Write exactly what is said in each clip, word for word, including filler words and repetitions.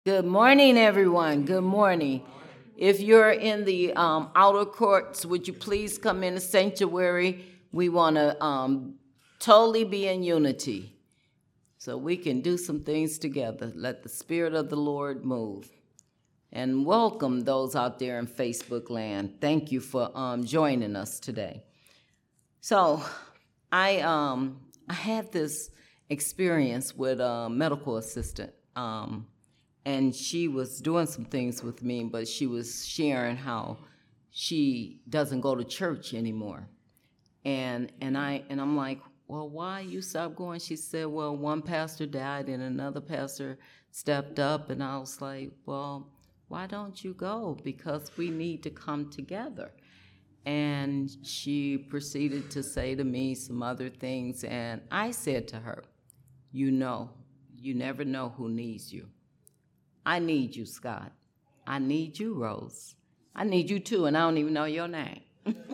Good morning, everyone. Good morning. If you're in the um, outer courts, would you please come in the sanctuary? We want to um, totally be in unity so we can do some things together. Let the Spirit of the Lord move. And welcome those out there in Facebook land. Thank you for um, joining us today. So I um, I had this experience with a medical assistant. Um, and she was doing some things with me, but she was sharing how she doesn't go to church anymore. And and I and I'm like, well, why you stopped going? She said, well, one pastor died and another pastor stepped up, and I was like, well, why don't you go? Because we need to come together. And she proceeded to say to me some other things, and I said to her, you know, you never know who needs you. I need you, Scott. I need you, Rose. I need you too, and I don't even know your name.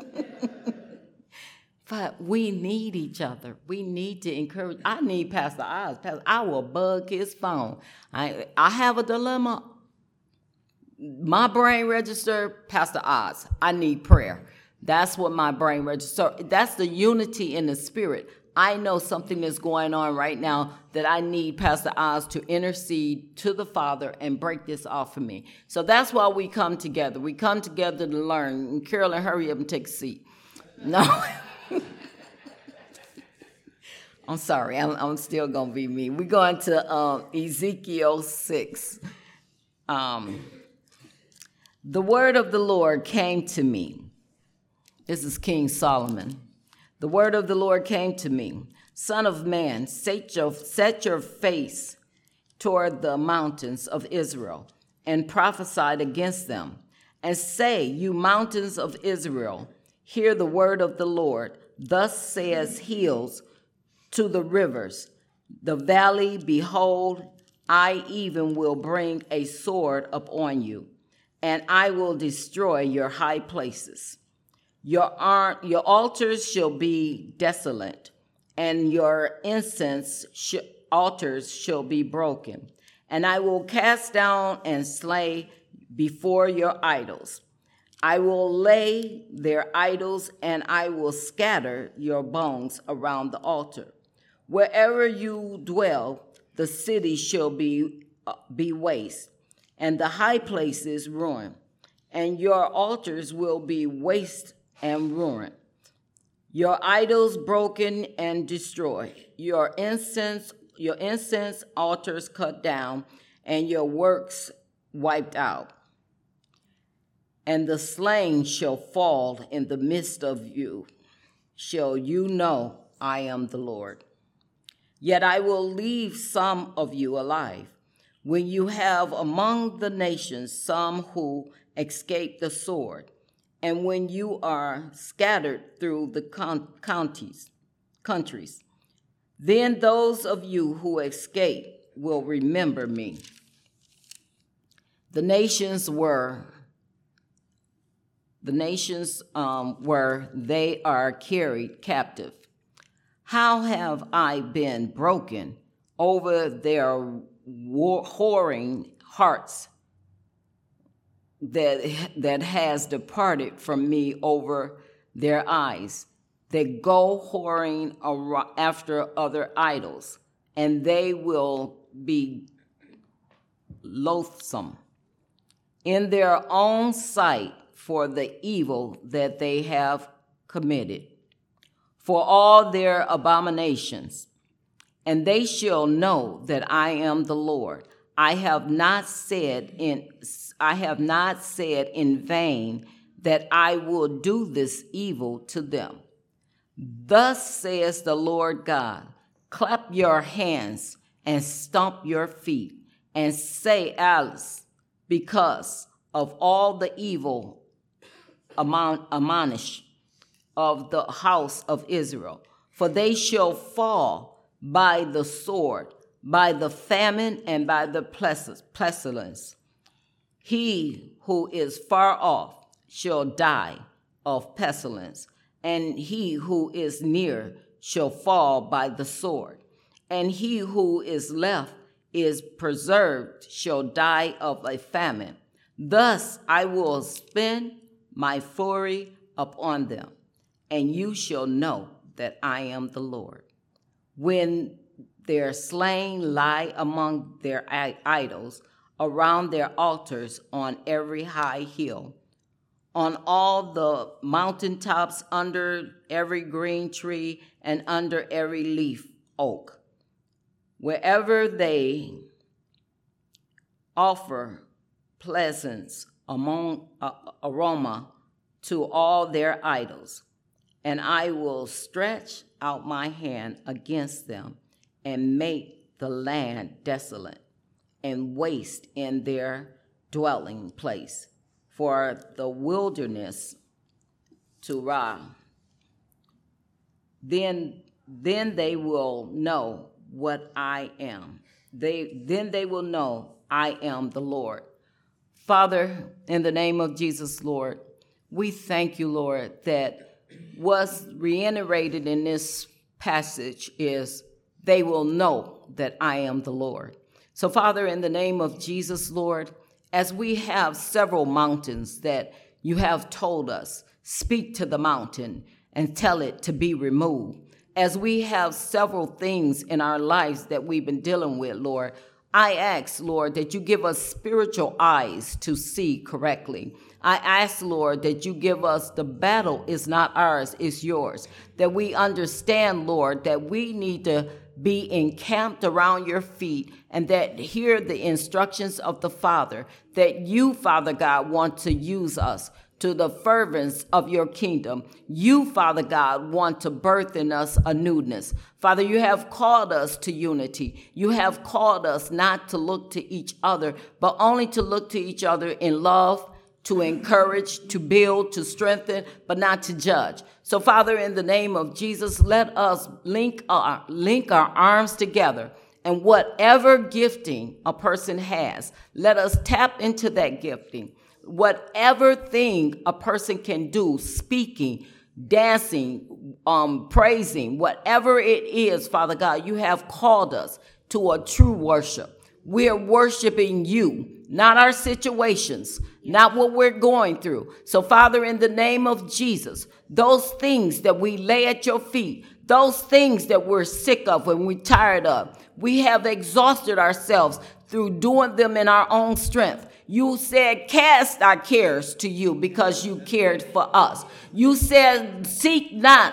But we need each other. We need to encourage. I need Pastor Oz. Pastor, I will bug his phone. I I have a dilemma. My brain register, Pastor Oz. I need prayer. That's what my brain register. That's the unity in the spirit. I know something is going on right now that I need Pastor Oz to intercede to the Father and break this off of me. So that's why we come together. We come together to learn. And Carolyn, hurry up and take a seat. No. I'm sorry. I'm, I'm still going to be me. We're going to um, Ezekiel six. Um, the word of the Lord came to me. This is King Solomon. The word of the Lord came to me. Son of man, set your, set your face toward the mountains of Israel and prophesy against them. And say, you mountains of Israel, hear the word of the Lord. Thus says hills to the rivers, the valley, behold, I even will bring a sword upon you, and I will destroy your high places. Your, ar- your altars shall be desolate, and your incense sh- altars shall be broken. And I will cast down and slay before your idols. I will lay their idols, and I will scatter your bones around the altar. Wherever you dwell, the city shall be, uh, be waste, and the high places ruined, and your altars will be waste and ruined, your idols broken and destroyed, your incense, your incense altars cut down, and your works wiped out. And the slain shall fall in the midst of you. Shall you know I am the Lord? Yet I will leave some of you alive, when you have among the nations some who escape the sword, and when you are scattered through the con- counties, countries. Then those of you who escape will remember me. The nations were, the nations um, where they are carried captive. How have I been broken over their war- whoring hearts that, that has departed from me over their eyes. They go whoring after other idols, and they will be loathsome in their own sight for the evil that they have committed, for all their abominations. And they shall know that I am the Lord. I have not said in I have not said in vain that I will do this evil to them. Thus says the Lord God, clap your hands and stomp your feet and say, Alice, because of all the evil admonish of the house of Israel. For they shall fall by the sword, by the famine, and by the pestilence. He who is far off shall die of pestilence, and he who is near shall fall by the sword. And he who is left is preserved shall die of a famine. Thus I will spend my fury upon them, and you shall know that I am the Lord. When their slain lie among their idols, around their altars on every high hill, on all the mountaintops, under every green tree, and under every leaf oak, wherever they offer pleasance among uh, aroma to all their idols, and I will stretch out my hand against them and make the land desolate and waste in their dwelling place, for the wilderness to Ra. Then, then they will know what I am. They, then they will know I am the Lord. Father, in the name of Jesus, Lord, we thank you, Lord, that what's reiterated in this passage is they will know that I am the Lord. So, Father, in the name of Jesus, Lord, as we have several mountains that you have told us, speak to the mountain and tell it to be removed. As we have several things in our lives that we've been dealing with, Lord, I ask, Lord, that you give us spiritual eyes to see correctly. I ask, Lord, that you give us the battle is not ours, it's yours. That we understand, Lord, that we need to be encamped around your feet and that hear the instructions of the Father, that you, Father God, want to use us to the fervence of your kingdom. You, Father God, want to birth in us a newness. Father, you have called us to unity. You have called us not to look to each other, but only to look to each other in love, to encourage, to build, to strengthen, but not to judge. So, Father, in the name of Jesus, let us link our, link our arms together, and whatever gifting a person has, let us tap into that gifting. Whatever thing a person can do, speaking, dancing, um, praising, whatever it is, Father God, you have called us to a true worship. We are worshiping you, not our situations, not what we're going through. So, Father, in the name of Jesus, those things that we lay at your feet, those things that we're sick of and we're tired of, we have exhausted ourselves through doing them in our own strength. You said, cast our cares to you because you cared for us. You said, seek not,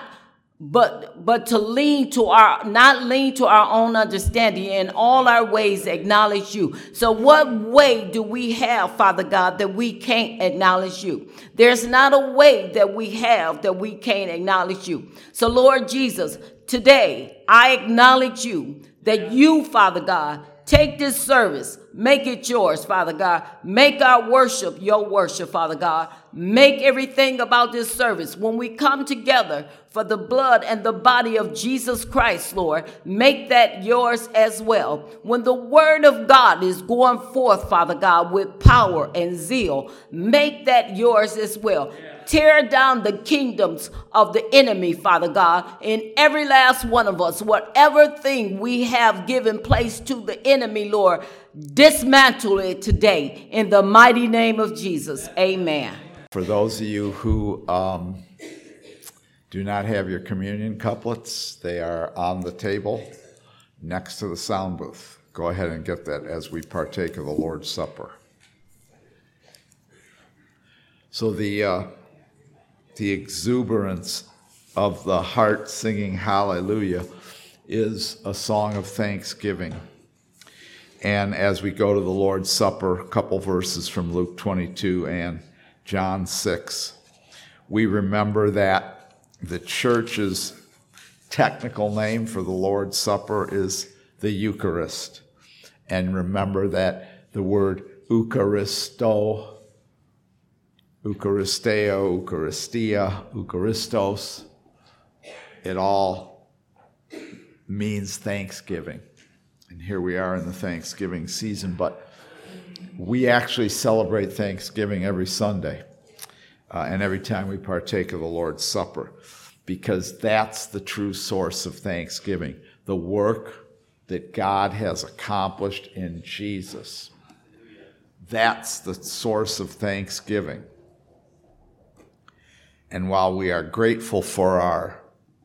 but but to lean to our, not lean to our own understanding. In all our ways acknowledge you. So what way do we have, Father God, that we can't acknowledge you? There's not a way that we have that we can't acknowledge you. So Lord Jesus, today I acknowledge you, that you, Father God, take this service, make it yours, Father God. Make our worship your worship, Father God. Make everything about this service. When we come together for the blood and the body of Jesus Christ, Lord, make that yours as well. When the word of God is going forth, Father God, with power and zeal, make that yours as well. Tear down the kingdoms of the enemy, Father God, in every last one of us. Whatever thing we have given place to the enemy, Lord, dismantle it today in the mighty name of Jesus. Amen. For those of you who um, do not have your communion couplets, they are on the table next to the sound booth. Go ahead and get that as we partake of the Lord's Supper. So the uh, the exuberance of the heart singing hallelujah is a song of thanksgiving. And as we go to the Lord's Supper, a couple verses from Luke twenty-two and John six, we remember that the church's technical name for the Lord's Supper is the Eucharist. And remember that the word Eucharisto, Eucharisteo, Eucharistia, Eucharistos, it all means thanksgiving. And here we are in the Thanksgiving season, but we actually celebrate Thanksgiving every Sunday uh, and every time we partake of the Lord's Supper, because that's the true source of thanksgiving, the work that God has accomplished in Jesus. That's the source of thanksgiving. And while we are grateful for our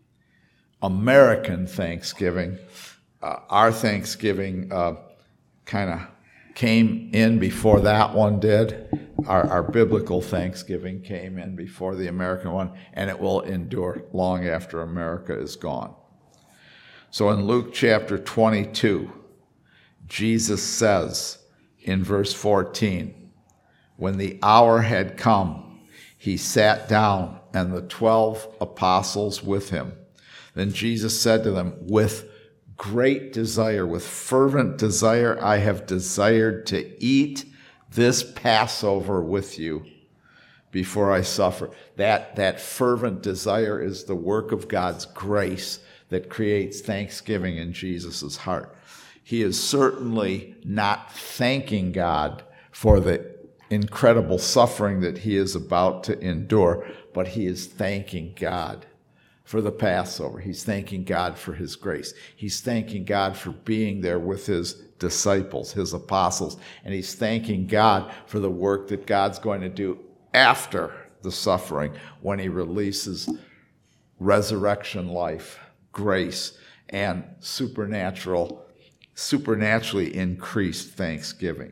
American Thanksgiving, uh, our Thanksgiving uh, kind of came in before that one did. Our, our biblical Thanksgiving came in before the American one, and it will endure long after America is gone. So in Luke chapter twenty-two, Jesus says in verse fourteen, when the hour had come, he sat down, and the twelve apostles with him. Then Jesus said to them, with great desire, with fervent desire, I have desired to eat this Passover with you before I suffer. That, that fervent desire is the work of God's grace that creates thanksgiving in Jesus' heart. He is certainly not thanking God for the incredible suffering that he is about to endure, but he is thanking God for the Passover. He's thanking God for his grace. He's thanking God for being there with his disciples, his apostles, and he's thanking God for the work that God's going to do after the suffering when he releases resurrection life, grace, and supernatural, supernaturally increased thanksgiving.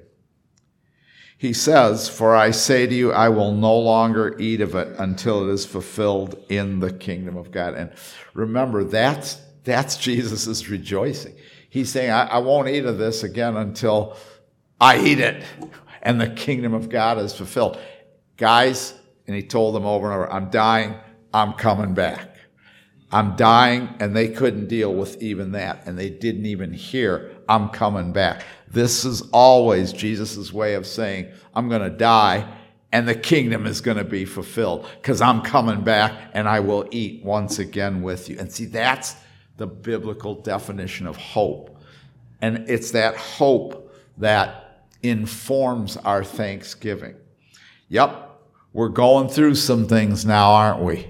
He says, for I say to you, I will no longer eat of it until it is fulfilled in the kingdom of God. And remember, that's that's Jesus' rejoicing. He's saying, I, I won't eat of this again until I eat it and the kingdom of God is fulfilled. Guys, and he told them over and over, I'm dying, I'm coming back. I'm dying, and they couldn't deal with even that, and they didn't even hear, I'm coming back. This is always Jesus' way of saying, I'm going to die, and the kingdom is going to be fulfilled, because I'm coming back, and I will eat once again with you. And see, that's the biblical definition of hope. And it's that hope that informs our thanksgiving. Yep, we're going through some things now, aren't we?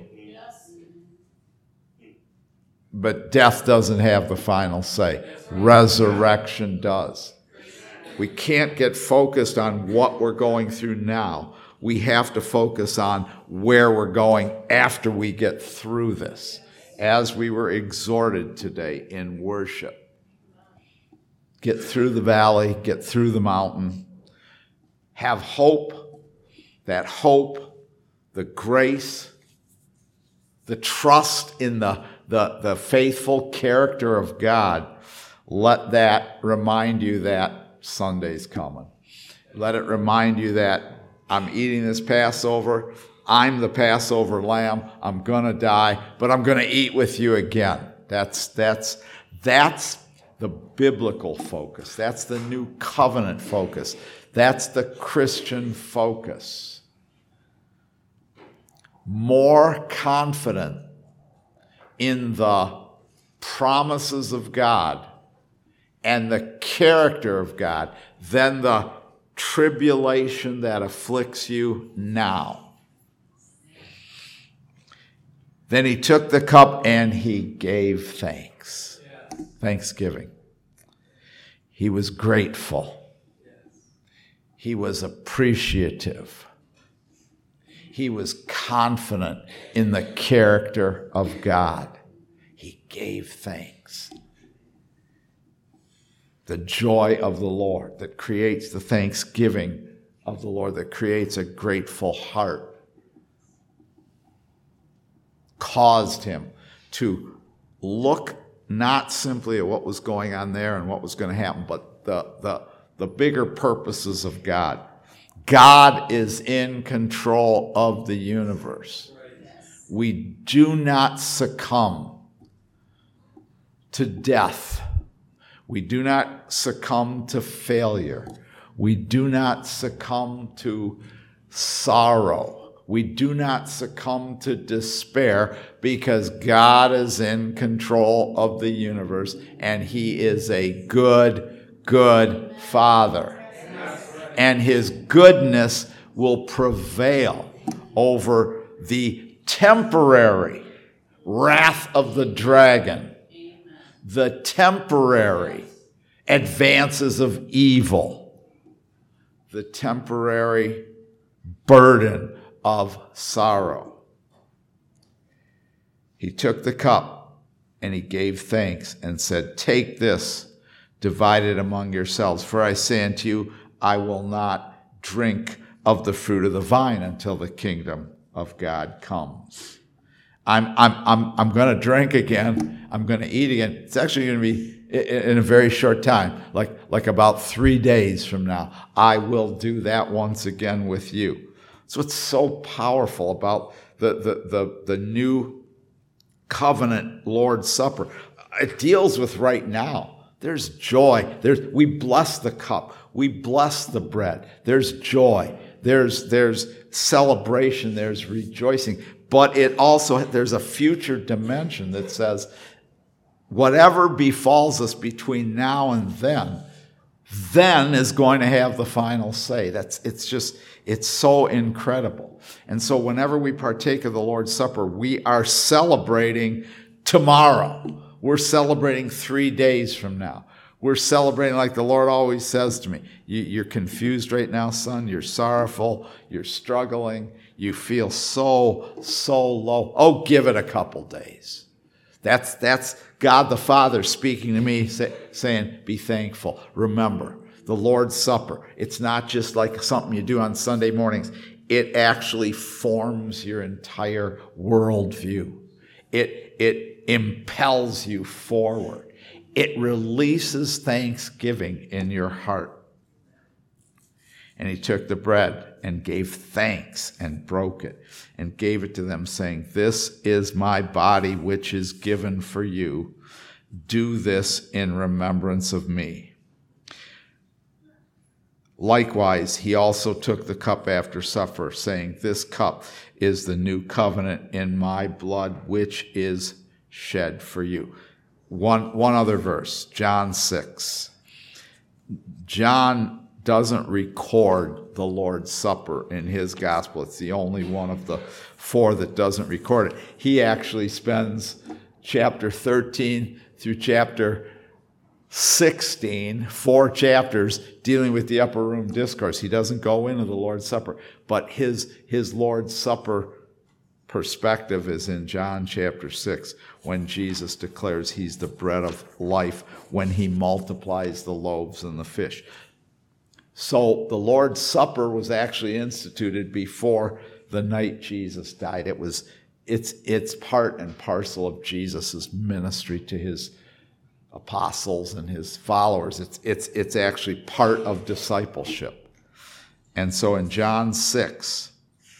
But death doesn't have the final say. Resurrection does. We can't get focused on what we're going through now. We have to focus on where we're going after we get through this, as we were exhorted today in worship. Get through the valley, get through the mountain. Have hope. That hope, the grace, the trust in the The, the faithful character of God, let that remind you that Sunday's coming. Let it remind you that I'm eating this Passover. I'm the Passover lamb. I'm going to die, but I'm going to eat with you again. That's, that's, that's the biblical focus. That's the new covenant focus. That's the Christian focus. More confident in the promises of God and the character of God than the tribulation that afflicts you now. Then he took the cup and he gave thanks. Thanksgiving. He was grateful. He was appreciative. He was confident in the character of God. He gave thanks. The joy of the Lord that creates the thanksgiving of the Lord, that creates a grateful heart, caused him to look not simply at what was going on there and what was going to happen, but the, the, the bigger purposes of God. God is in control of the universe. We do not succumb to death. We do not succumb to failure. We do not succumb to sorrow. We do not succumb to despair, because God is in control of the universe and he is a good, good Father. And his goodness will prevail over the temporary wrath of the dragon the temporary advances of evil, the temporary burden of sorrow. He took the cup and he gave thanks and said, "Take this, divide it among yourselves. For I say unto you, I will not drink of the fruit of the vine until the kingdom of God comes." I'm, I'm, I'm, I'm going to drink again. I'm going to eat again. It's actually going to be in a very short time, like, like about three days from now. I will do that once again with you. So what's so powerful about the, the, the, the new covenant Lord's Supper. It deals with right now. There's joy. There's, we bless the cup. We bless the bread. There's joy. There's, there's celebration. There's rejoicing. But it also, there's a future dimension that says, whatever befalls us between now and then, then is going to have the final say. That's, it's just, it's so incredible. And so whenever we partake of the Lord's Supper, we are celebrating tomorrow. We're celebrating three days from now. We're celebrating like the Lord always says to me, you, you're confused right now, son. You're sorrowful. You're struggling. You feel so, so low. Oh, give it a couple days. That's, that's God the Father speaking to me, say, saying, be thankful. Remember, the Lord's Supper, it's not just like something you do on Sunday mornings. It actually forms your entire worldview. It, it impels you forward. It releases thanksgiving in your heart. And he took the bread and gave thanks and broke it and gave it to them, saying, "This is my body, which is given for you. Do this in remembrance of me." Likewise, he also took the cup after supper, saying, "This cup is the new covenant in my blood, which is shed for you." One, one other verse, John six. John doesn't record the Lord's Supper in his gospel. It's the only one of the four that doesn't record it. He actually spends chapter thirteen through chapter sixteen, four chapters, dealing with the upper room discourse. He doesn't go into the Lord's Supper, but his, his Lord's Supper perspective is in John chapter six, when Jesus declares he's the bread of life, when he multiplies the loaves and the fish. So the Lord's Supper was actually instituted before the night Jesus died. It was, it's, it's part and parcel of Jesus' ministry to his apostles and his followers. It's, it's, it's actually part of discipleship. And so in John six,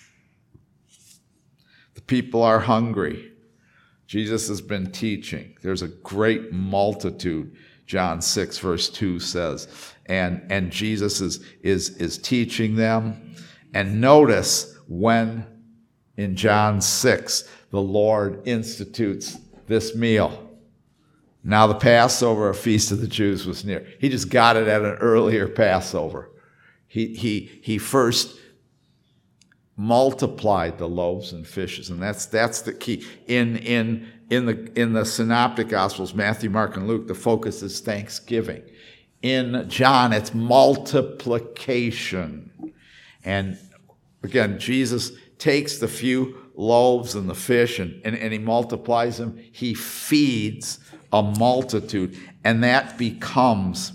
the people are hungry. Jesus has been teaching. There's a great multitude, John six verse two says. And, and Jesus is, is, is teaching them. And notice when in John six, the Lord institutes this meal. Now the Passover, a feast of the Jews, was near. He just got it at an earlier Passover. He, he, he first multiplied the loaves and fishes, and that's that's the key. In in in the in the Synoptic Gospels, Matthew, Mark, and Luke, the focus is thanksgiving. In John, it's multiplication. And again, Jesus takes the few loaves and the fish and, and, and he multiplies them. He feeds a multitude, and that becomes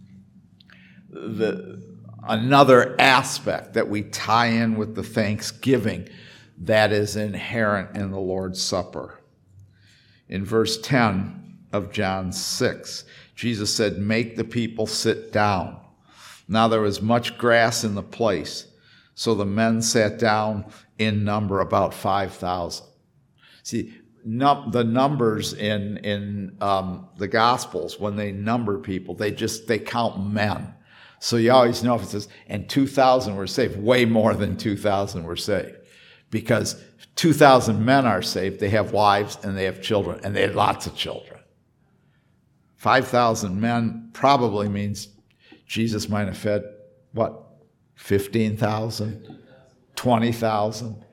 the another aspect that we tie in with the thanksgiving that is inherent in the Lord's Supper. In verse ten of John six, Jesus said, "Make the people sit down." Now there was much grass in the place, so the men sat down in number about five thousand. See, num- the numbers in, in um, the Gospels, when they number people, they just, they count men. So you always know if it says, and two thousand were saved, way more than two thousand were saved. Because two thousand men are saved, they have wives and they have children, and they had lots of children. five thousand men probably means Jesus might have fed, what, fifteen thousand, twenty thousand?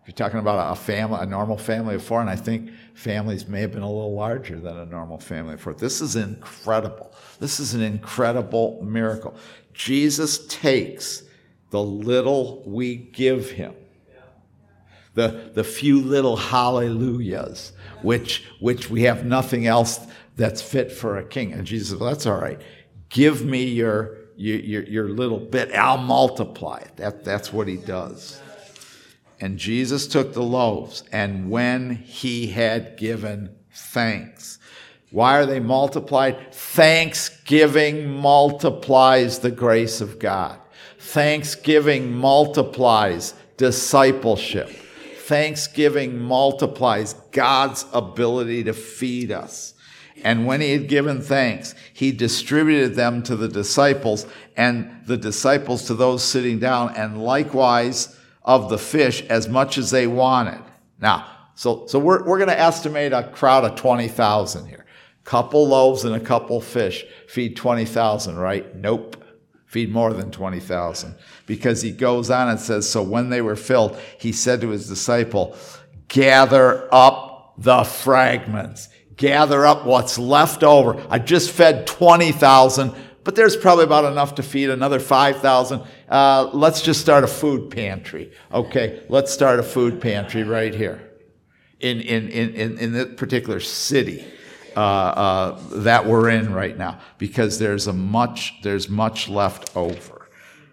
You're talking about a family, a normal family of four, and I think families may have been a little larger than a normal family of four. This is incredible. This is an incredible miracle. Jesus takes the little we give him, the, the few little hallelujahs, which, which we have nothing else that's fit for a king. And Jesus says, well, that's all right. Give me your, your, your little bit. I'll multiply it. That, that's what he does. And Jesus took the loaves, and when he had given thanks. Why are they multiplied? Thanksgiving multiplies the grace of God. Thanksgiving multiplies discipleship. Thanksgiving multiplies God's ability to feed us. And when he had given thanks, he distributed them to the disciples, and the disciples to those sitting down, and likewise of the fish as much as they wanted. Now, so so we're we're going to estimate a crowd of twenty thousand here. Couple loaves and a couple fish feed twenty thousand, right? Nope. Feed more than twenty thousand. Because he goes on and says, so when they were filled, he said to his disciple, gather up the fragments. Gather up what's left over. I just fed twenty thousand, but there's probably about enough to feed another five thousand. Uh, let's just start a food pantry. Okay, let's start a food pantry right here in, in, in, in, in this particular city uh, uh, that we're in right now, because there's a much, there's much left over.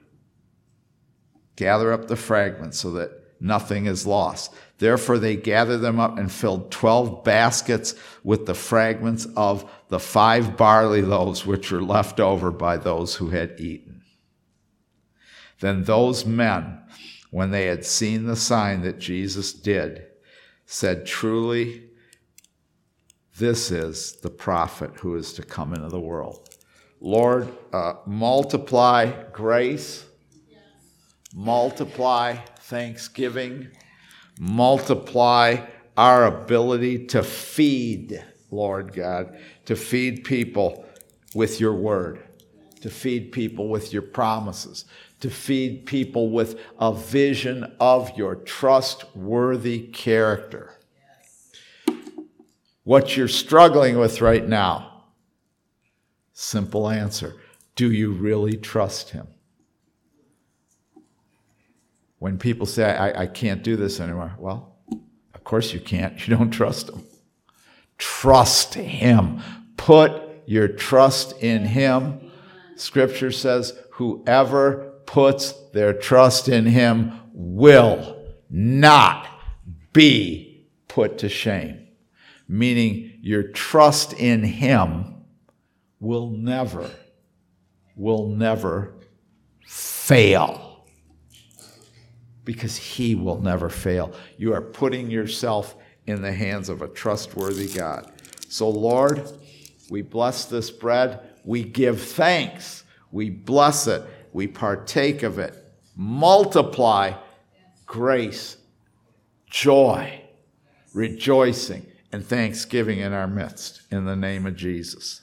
Gather up the fragments so that nothing is lost. Therefore they gathered them up and filled twelve baskets with the fragments of the five barley loaves which were left over by those who had eaten. Then those men, when they had seen the sign that Jesus did, said, truly, this is the prophet who is to come into the world. Lord, uh, multiply grace, multiply thanksgiving, multiply our ability to feed, Lord God, to feed people with your word, to feed people with your promises, to feed people with a vision of your trustworthy character. What you're struggling with right now, simple answer, do you really trust him? When people say, I, I can't do this anymore, well, of course you can't. You don't trust him. Trust him. Put your trust in him. Scripture says, whoever puts their trust in him will not be put to shame. Meaning your trust in him will never, will never fail. Because he will never fail. You are putting yourself in the hands of a trustworthy God. So, Lord, we bless this bread. We give thanks. We bless it. We partake of it. Multiply grace, joy, rejoicing, and thanksgiving in our midst. In the name of Jesus.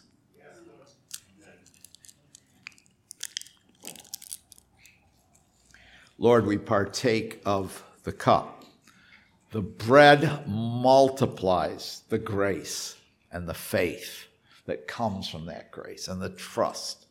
Lord, we partake of the cup. The bread multiplies the grace and the faith that comes from that grace and the trust.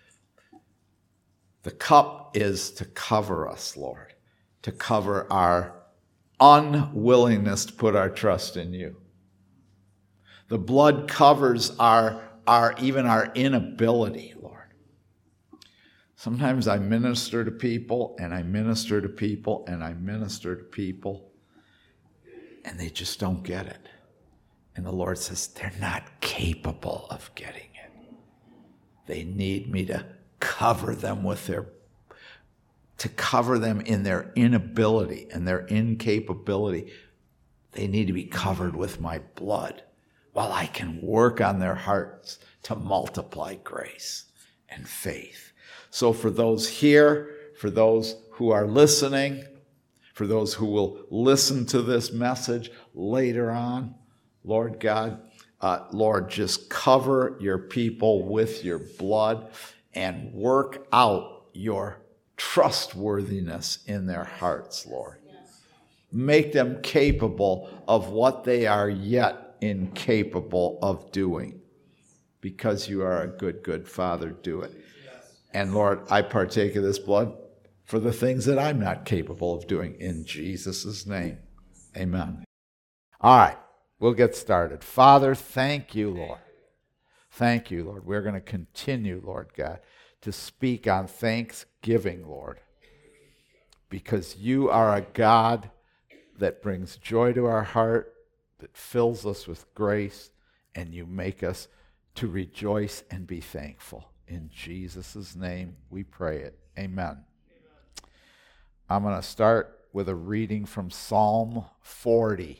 The cup is to cover us, Lord, to cover our unwillingness to put our trust in you. The blood covers our, our even our inability, Lord. Sometimes I minister to people, and I minister to people, and I minister to people, and they just don't get it. And the Lord says, they're not capable of getting it. They need me to cover them with their, to cover them in their inability and their incapability. They need to be covered with my blood while I can work on their hearts to multiply grace and faith. So for those here, for those who are listening, for those who will listen to this message later on, Lord God, uh, Lord, just cover your people with your blood and work out your trustworthiness in their hearts, Lord. make them capable of what they are yet incapable of doing. Because you are a good, good Father, do it. And Lord, I partake of this blood for the things that I'm not capable of doing. In Jesus' name, amen. All right, we'll get started. Father, thank you, Lord. Thank you, Lord. We're going to continue, Lord God, to speak on thanksgiving, Lord, because you are a God that brings joy to our heart, that fills us with grace, and you make us to rejoice and be thankful. In Jesus' name we pray it. Amen. I'm going to start with a reading from Psalm forty.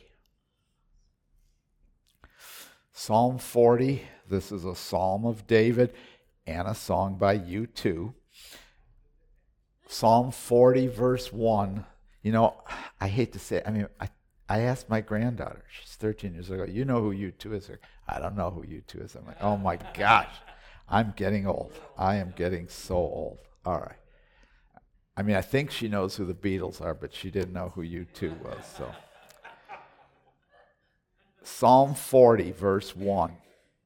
Psalm forty, this is a psalm of David and a song by U two. Psalm forty, verse one. You know, I hate to say it. I mean, I, I asked my granddaughter, she's thirteen years old, you know who U two is? I don't know who U two is. I'm like, oh my gosh, I'm getting old. I am getting so old. All right. I mean, I think she knows who the Beatles are, but she didn't know who U two was. So, Psalm forty, verse one,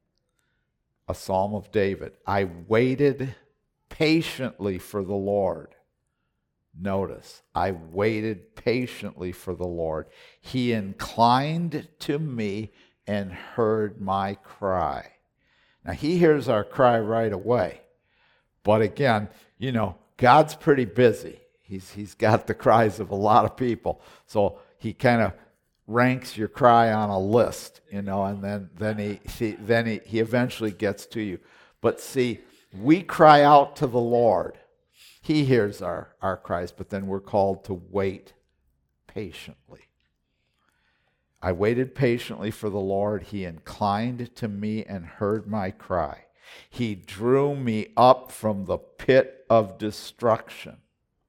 a psalm of David. I waited patiently for the Lord. Notice, I waited patiently for the Lord. He inclined to me and heard my cry. Now, he hears our cry right away. But again, you know, God's pretty busy. He's He's got the cries of a lot of people. So he kind of ranks your cry on a list, you know, and then, then, he, he, then he, he eventually gets to you. But see, we cry out to the Lord. He hears our, our cries, but then we're called to wait patiently. I waited patiently for the Lord. He inclined to me and heard my cry. He drew me up from the pit of destruction,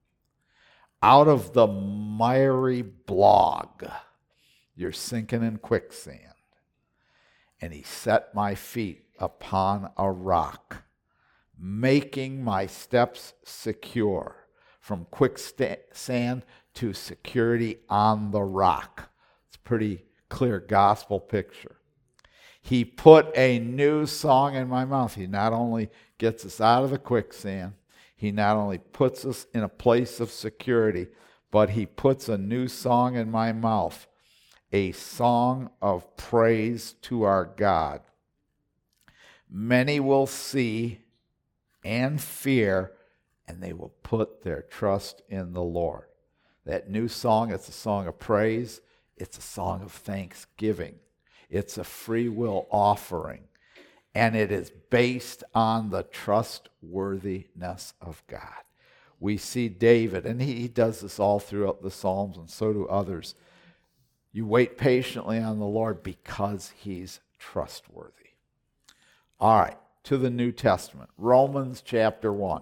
out of the miry bog. You're sinking in quicksand. And he set my feet upon a rock, making my steps secure, from quicksand to security on the rock. It's a pretty clear gospel picture. He put a new song in my mouth. He not only gets us out of the quicksand, he not only puts us in a place of security, but he puts a new song in my mouth, a song of praise to our God. Many will see and fear, and they will put their trust in the Lord. That new song, it's a song of praise. It's a song of thanksgiving. It's a free will offering, and it is based on the trustworthiness of God. We see David, and he, he does this all throughout the Psalms, and so do others. You wait patiently on the Lord because he's trustworthy. All right, to the New Testament, Romans chapter one.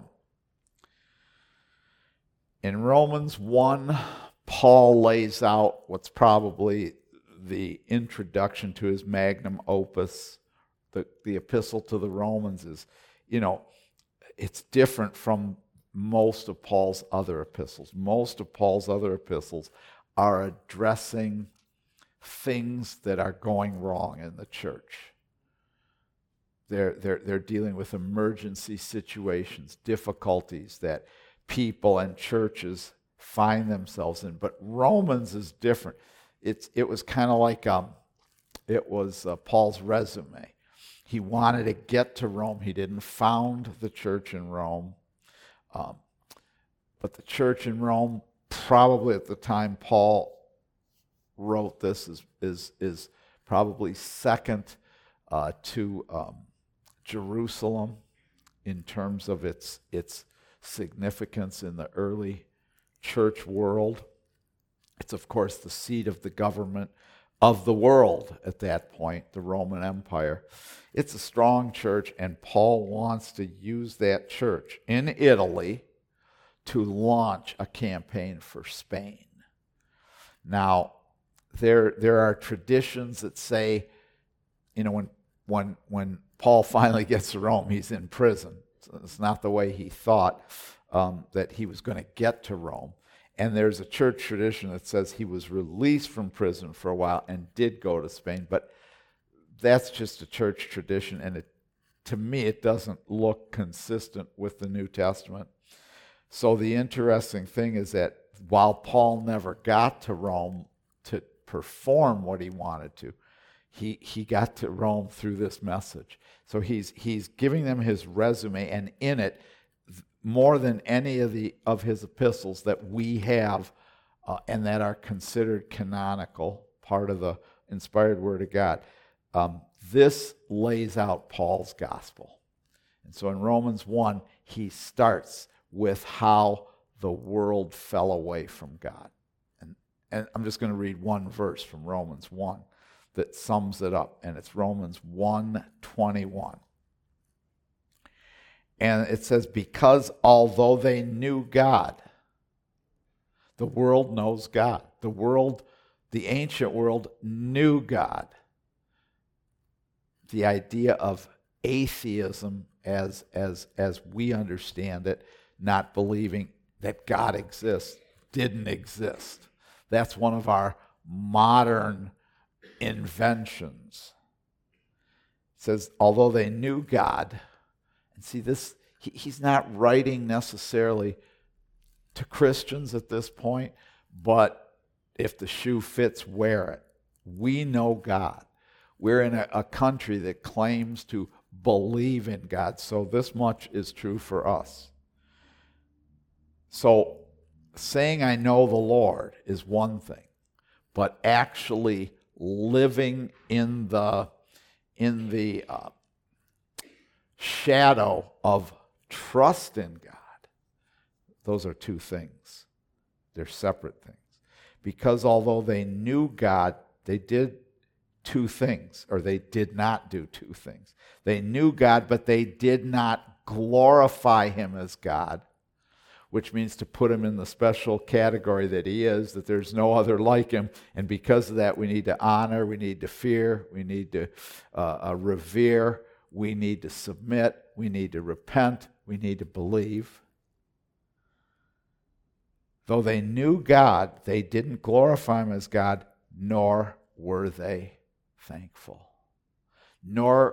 In Romans one, Paul lays out what's probably the introduction to his magnum opus. The, the epistle to the Romans is, you know, it's different from most of Paul's other epistles. Most of Paul's other epistles are addressing things that are going wrong in the church. They're, they're, they're dealing with emergency situations, difficulties that people and churches find themselves in. But Romans is different. It's, it was kind of like um, it was uh, Paul's resume. He wanted to get to Rome. He didn't found the church in Rome. Um, but the church in Rome, probably at the time Paul wrote this, is, is, is probably second uh, to um, Jerusalem in terms of its, its significance in the early church world. It's, of course, the seat of the government of the world at that point, the Roman Empire. It's a strong church, and Paul wants to use that church in Italy to launch a campaign for Spain. Now, there, there are traditions that say, you know, when, when, when Paul finally gets to Rome, he's in prison. So it's not the way he thought um, that he was going to get to Rome. And there's a church tradition that says he was released from prison for a while and did go to Spain. But that's just a church tradition, and it, to me, it doesn't look consistent with the New Testament. So the interesting thing is that while Paul never got to Rome to perform what he wanted to, he, he got to Rome through this message. So he's he's giving them his resume, and in it, more than any of the of his epistles that we have uh, and that are considered canonical, part of the inspired Word of God, um, this lays out Paul's gospel. And so in Romans one, he starts with how the world fell away from God. And, and I'm just going to read one verse from Romans one that sums it up, and it's Romans one twenty-one. And it says, because although they knew God, the world knows God. The world, the ancient world knew God. The idea of atheism as, as, as we understand it, not believing that God exists, didn't exist. That's one of our modern inventions. It says, although they knew God, and see this, he, he's not writing necessarily to Christians at this point, but if the shoe fits, wear it. We know God. We're in a, a country that claims to believe in God, so this much is true for us. So saying I know the Lord is one thing, but actually living in the in the uh, shadow of trust in God, those are two things. They're separate things. Because although they knew God, they did two things, or they did not do two things. They knew God, but they did not glorify him as God, which means to put him in the special category that he is, that there's no other like him. And because of that, we need to honor, we need to fear, we need to uh, uh, revere, we need to submit, we need to repent, we need to believe. Though they knew God, they didn't glorify him as God, nor were they thankful. Nor,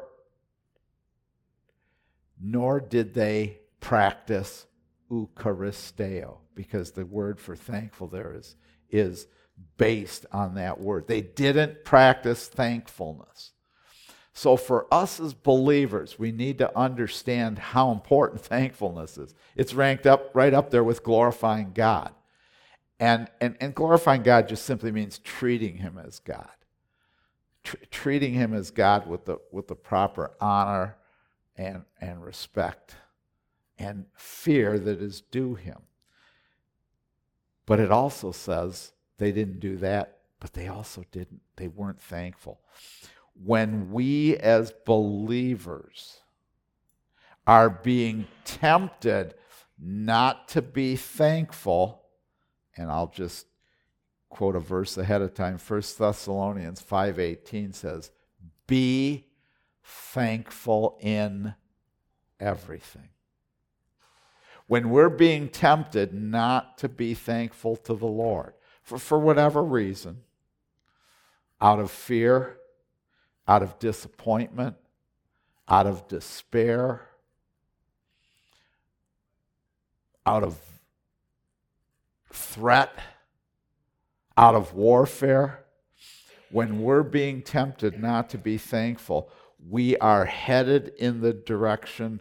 nor did they practice Eucharisteo, because the word for thankful there is, is based on that word. They didn't practice thankfulness. So for us as believers, we need to understand how important thankfulness is. It's ranked up right up there with glorifying God. And, and, and glorifying God just simply means treating him as God. Tr- treating him as God with the, with the proper honor and, and respect and fear that is due him. But it also says they didn't do that, but they also didn't, they weren't thankful. When we as believers are being tempted not to be thankful, and I'll just quote a verse ahead of time, First Thessalonians five eighteen says, be thankful in everything. When we're being tempted not to be thankful to the Lord, for, for whatever reason, out of fear, out of disappointment, out of despair, out of threat, out of warfare, when we're being tempted not to be thankful, we are headed in the direction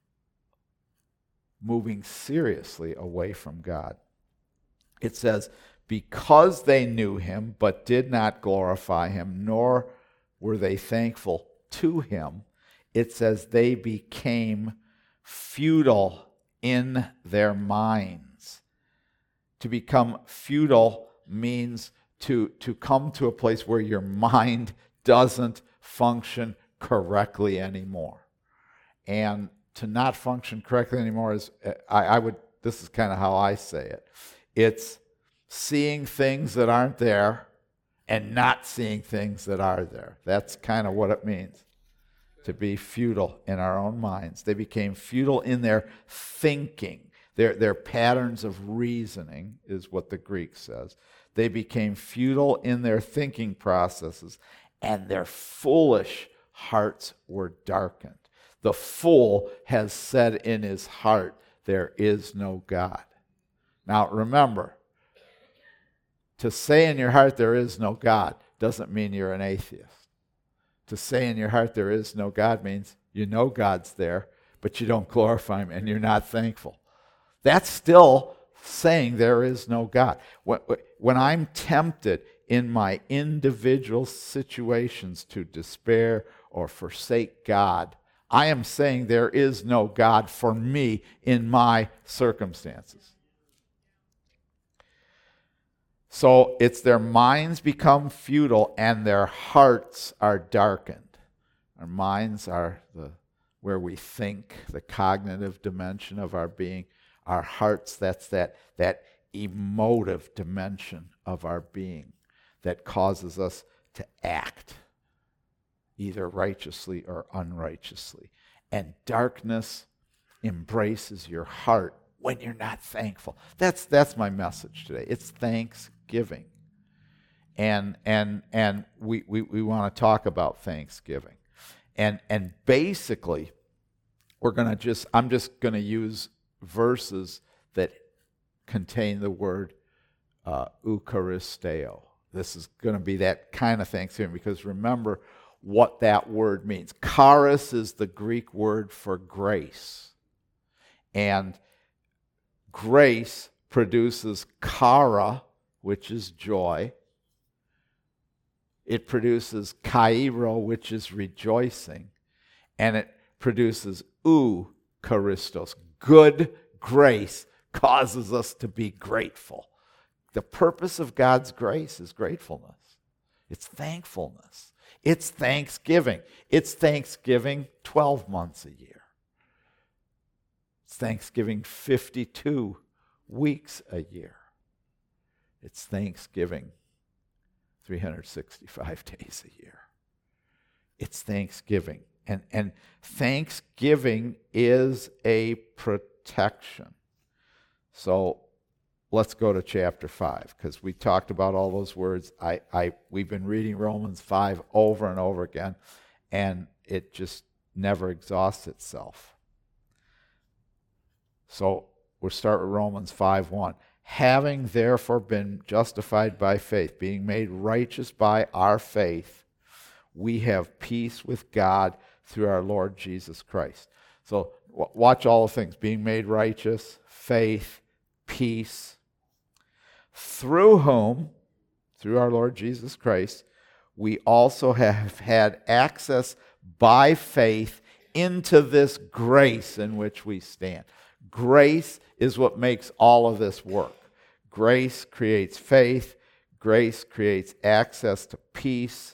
moving seriously away from God. It says, because they knew him but did not glorify him, nor were they thankful to him, it says they became futile in their minds. To become futile means to, to come to a place where your mind doesn't function correctly anymore. And to not function correctly anymore is, I, I would, this is kind of how I say it. It's seeing things that aren't there and not seeing things that are there. That's kind of what it means to be futile in our own minds. They became futile in their thinking. Their, their patterns of reasoning is what the Greek says. They became futile in their thinking processes, and their foolish hearts were darkened. The fool has said in his heart, there is no God. Now remember, to say in your heart there is no God doesn't mean you're an atheist. To say in your heart there is no God means you know God's there, but you don't glorify him and you're not thankful. That's still saying there is no God. When I'm tempted in my individual situations to despair or forsake God, I am saying there is no God for me in my circumstances. So it's their minds become futile and their hearts are darkened. Our minds are the where we think, the cognitive dimension of our being. Our hearts, that's that, that emotive dimension of our being that causes us to act either righteously or unrighteously. And darkness embraces your heart when you're not thankful. That's that's my message today. It's Thanksgiving. And and and we, we, we want to talk about Thanksgiving. And and basically, we're gonna just I'm just gonna use verses that contain the word uh, Eucharisteo. This is going to be that kind of Thanksgiving, because remember what that word means. Charis is the Greek word for grace. And grace produces chara, which is joy. It produces kairo, which is rejoicing. And it produces eucharistos. Good grace causes us to be grateful. The purpose of God's grace is gratefulness. It's thankfulness. It's Thanksgiving. It's Thanksgiving twelve months a year. It's Thanksgiving fifty-two weeks a year. It's Thanksgiving three hundred sixty-five days a year. It's Thanksgiving. And, and Thanksgiving is a protection. So let's go to chapter five, because we talked about all those words. I, I, we've been reading Romans five over and over again, and it just never exhausts itself. So we'll start with Romans five one. Having therefore been justified by faith, being made righteous by our faith, we have peace with God through our Lord Jesus Christ. So w- watch all the things. Being made righteous, faith, peace. Through whom, through our Lord Jesus Christ, we also have had access by faith into this grace in which we stand. Grace is what makes all of this work. Grace creates faith. Grace creates access to peace.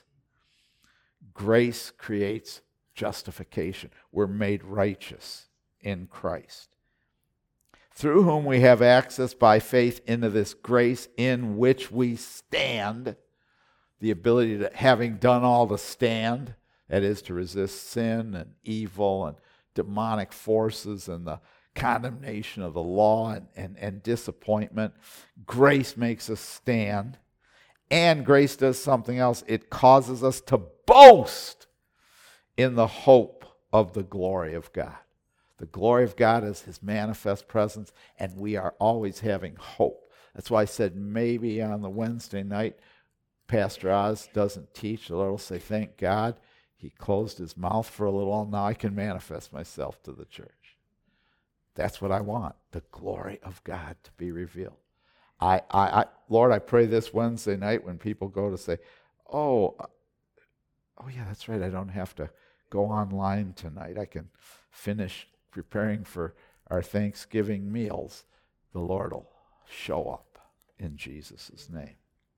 Grace creates justification. We're made righteous in Christ. Through whom we have access by faith into this grace in which we stand, the ability to, having done all to stand, that is to resist sin and evil and demonic forces and the condemnation of the law and, and, and disappointment. Grace makes us stand. And grace does something else. It causes us to boast in the hope of the glory of God. The glory of God is his manifest presence, and we are always having hope. That's why I said maybe on the Wednesday night, Pastor Oz doesn't teach. The Lord will say, thank God he closed his mouth for a little while. Now I can manifest myself to the church. That's what I want, the glory of God to be revealed. I, I, I Lord, I pray this Wednesday night when people go to say, oh, oh yeah, that's right, I don't have to go online tonight. I can finish preparing for our Thanksgiving meals. The Lord will show up in Jesus' name.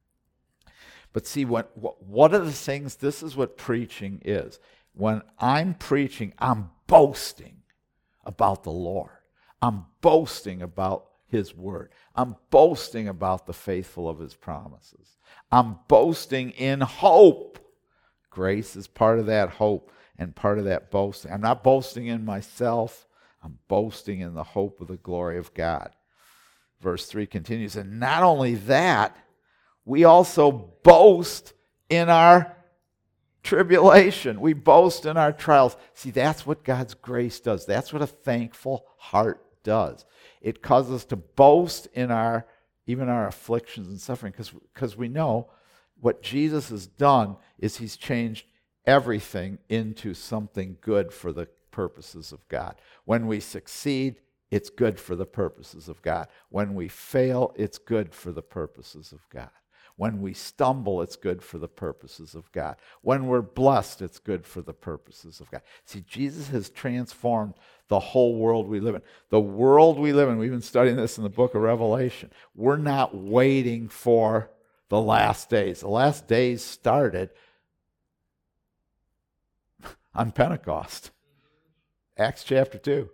But see, what, what, what are the things, this is what preaching is. When I'm preaching, I'm boasting about the Lord. I'm boasting about his word. I'm boasting about the faithful of his promises. I'm boasting in hope. Grace is part of that hope and part of that boasting. I'm not boasting in myself. I'm boasting in the hope of the glory of God. Verse three continues, and not only that, we also boast in our tribulation. We boast in our trials. See, that's what God's grace does. That's what a thankful heart does. It causes us to boast in our, even our afflictions and suffering, because because we know what Jesus has done is he's changed everything into something good for the purposes of God. When we succeed, it's good for the purposes of God. When we fail, it's good for the purposes of God. When we stumble, it's good for the purposes of God. When we're blessed, it's good for the purposes of God. See, Jesus has transformed the whole world we live in. The world we live in, we've been studying this in the book of Revelation. We're not waiting for the last days. The last days started on Pentecost. Acts chapter two.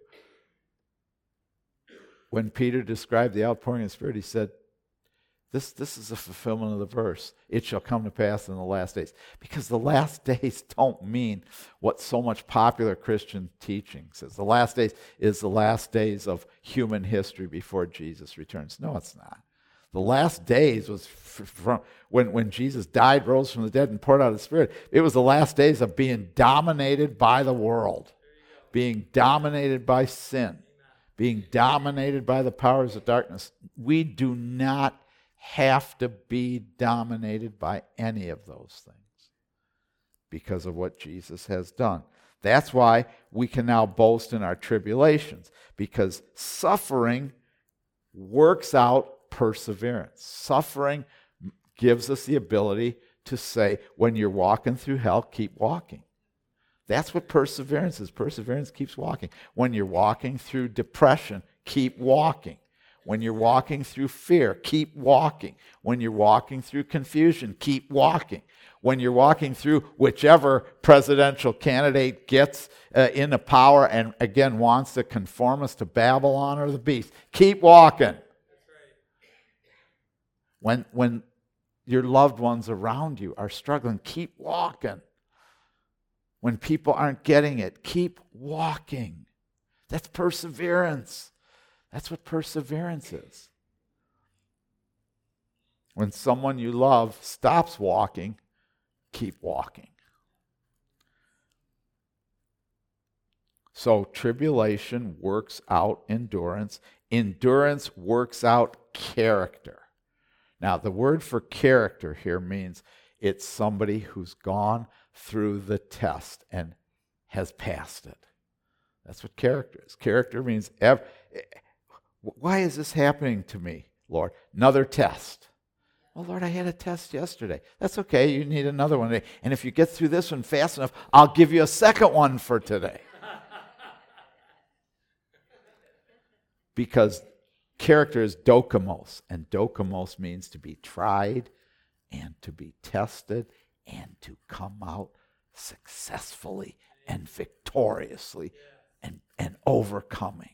When Peter described the outpouring of the Spirit, he said, This, this is a fulfillment of the verse. It shall come to pass in the last days. Because the last days don't mean what so much popular Christian teaching says. The last days is the last days of human history before Jesus returns. No, it's not. The last days was f- from when, when Jesus died, rose from the dead, and poured out his Spirit. It was the last days of being dominated by the world, being dominated by sin, being dominated by the powers of darkness. We do not have to be dominated by any of those things because of what Jesus has done. That's why we can now boast in our tribulations, because suffering works out perseverance. Suffering gives us the ability to say, when you're walking through hell, keep walking. That's what perseverance is. Perseverance keeps walking. When you're walking through depression, keep walking. When you're walking through fear, keep walking. When you're walking through confusion, keep walking. When you're walking through whichever presidential candidate gets uh, into power and again wants to conform us to Babylon or the beast, keep walking. That's right. When, when your loved ones around you are struggling, keep walking. When people aren't getting it, keep walking. That's perseverance. That's what perseverance is. When someone you love stops walking, keep walking. So tribulation works out endurance. Endurance works out character. Now, the word for character here means it's somebody who's gone through the test and has passed it. That's what character is. Character means, ev- why is this happening to me, Lord? Another test. Well, Lord, I had a test yesterday. That's okay. You need another one today. And if you get through this one fast enough, I'll give you a second one for today. Because character is dokimos, and dokimos means to be tried and to be tested and to come out successfully and victoriously and, and overcoming.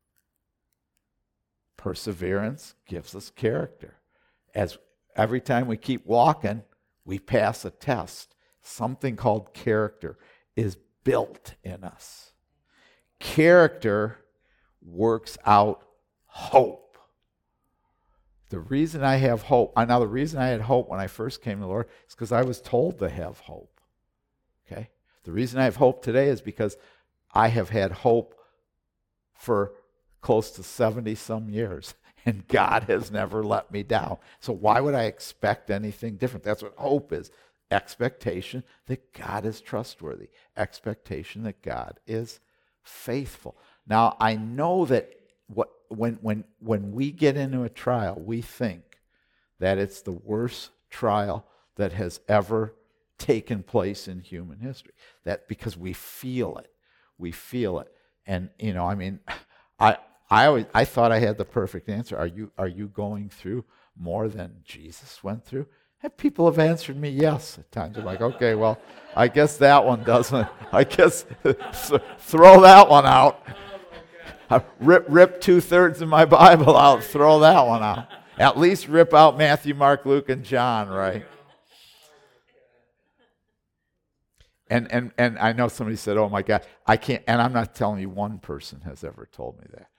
Perseverance gives us character. As every time we keep walking, we pass a test. Something called character is built in us. Character works out hope. The reason I have hope, now the reason I had hope when I first came to the Lord is because I was told to have hope. Okay? The reason I have hope today is because I have had hope for close to seventy some years, and God has never let me down. So why would I expect anything different? That's what hope is. Expectation that God is trustworthy. Expectation that God is faithful. Now, I know that what when when when we get into a trial, we think that it's the worst trial that has ever taken place in human history. That because we feel it. We feel it. And you know, I mean, I I always I thought I had the perfect answer. Are you are you going through more than Jesus went through? And people have answered me yes at times. I'm like, okay, well, I guess that one doesn't. I guess throw that one out. I rip rip two thirds of my Bible out. Throw that one out. At least rip out Matthew, Mark, Luke, and John, right? And, and, and I know somebody said, oh my God, I can't, and I'm not telling you one person has ever told me that.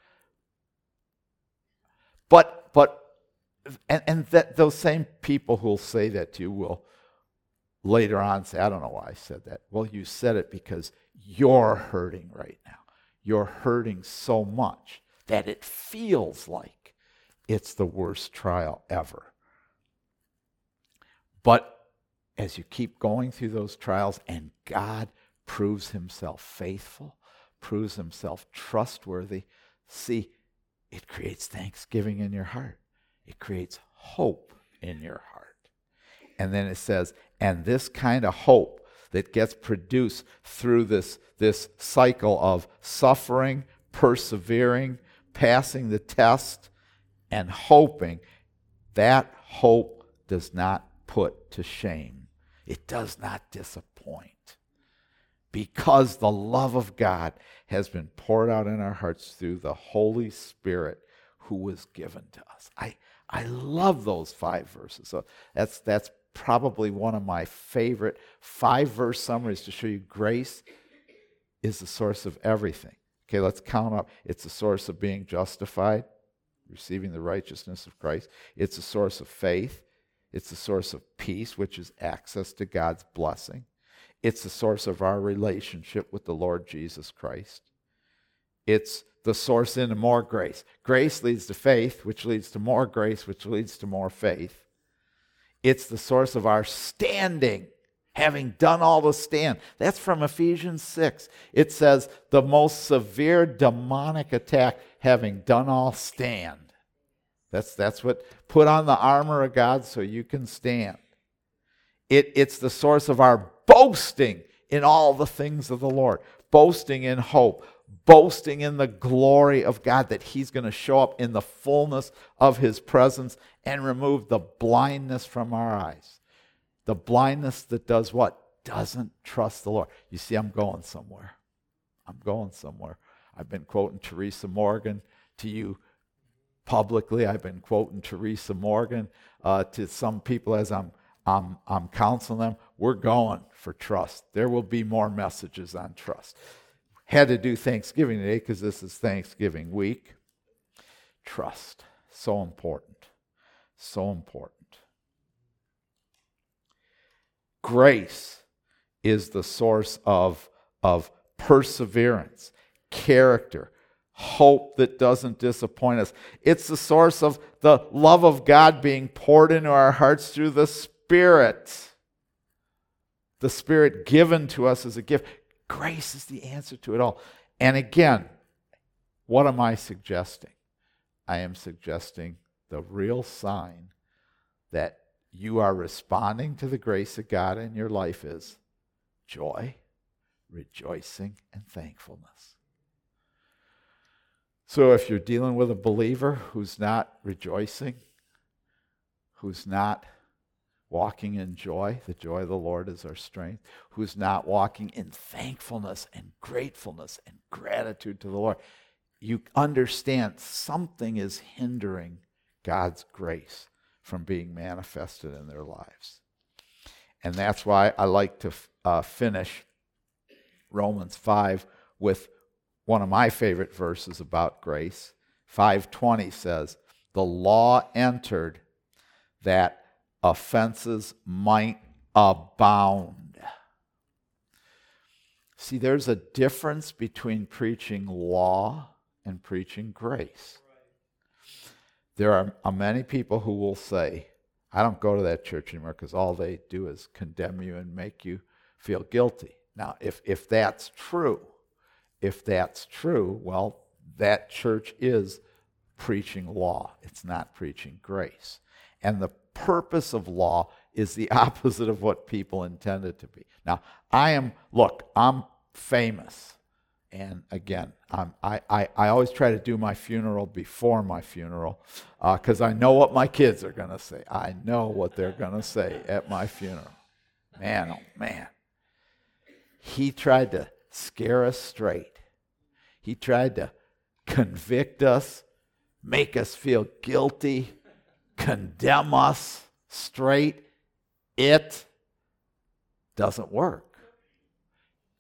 But, but, and, and that those same people who will say that to you will later on say, I don't know why I said that. Well, you said it because you're hurting right now. You're hurting so much that it feels like it's the worst trial ever. But as you keep going through those trials and God proves himself faithful, proves himself trustworthy, see, it creates thanksgiving in your heart. It creates hope in your heart. And then it says, and this kind of hope that gets produced through this, this cycle of suffering, persevering, passing the test, and hoping, that hope does not put to shame. It does not disappoint. Because the love of God has been poured out in our hearts through the Holy Spirit who was given to us. I, I love those five verses. So that's, that's probably one of my favorite five-verse summaries to show you grace is the source of everything. Okay, let's count up. It's the source of being justified, receiving the righteousness of Christ. It's the source of faith. It's the source of peace, which is access to God's blessing. It's the source of our relationship with the Lord Jesus Christ. It's the source into more grace. Grace leads to faith, which leads to more grace, which leads to more faith. It's the source of our standing, having done all to stand. That's from Ephesians six. It says, the most severe demonic attack, having done all stand. That's, that's what, put on the armor of God so you can stand. It, it's the source of our boasting in all the things of the Lord, boasting in hope, boasting in the glory of God, that he's going to show up in the fullness of his presence and remove the blindness from our eyes. The blindness that does what? Doesn't trust the Lord. You see, I'm going somewhere. I'm going somewhere. I've been quoting Teresa Morgan to you publicly. I've been quoting Teresa Morgan uh, to some people as I'm, I'm, I'm counseling them. We're going for trust. There will be more messages on trust. Had to do Thanksgiving today because this is Thanksgiving week. Trust. So important. So important. Grace is the source of, of perseverance, character, hope that doesn't disappoint us. It's the source of the love of God being poured into our hearts through the Spirit. The Spirit given to us as a gift. Grace is the answer to it all. And again, what am I suggesting? I am suggesting the real sign that you are responding to the grace of God in your life is joy, rejoicing, and thankfulness. So if you're dealing with a believer who's not rejoicing, who's not walking in joy, the joy of the Lord is our strength, who's not walking in thankfulness and gratefulness and gratitude to the Lord, you understand something is hindering God's grace from being manifested in their lives. And that's why I like to uh, finish Romans five with one of my favorite verses about grace. five twenty says, the law entered that offenses might abound. See, there's a difference between preaching law and preaching grace. There are, are many people who will say, I don't go to that church anymore because all they do is condemn you and make you feel guilty. Now, if, if that's true, if that's true, well, that church is preaching law. It's not preaching grace. And the purpose of law is the opposite of what people intend it to be. Now, I am, look, I'm famous. And again, I'm, I, I, I always try to do my funeral before my funeral because uh, I know what my kids are going to say. I know what they're going to say at my funeral. Man, oh man. He tried to scare us straight. He tried to convict us, make us feel guilty, condemn us straight. It doesn't work.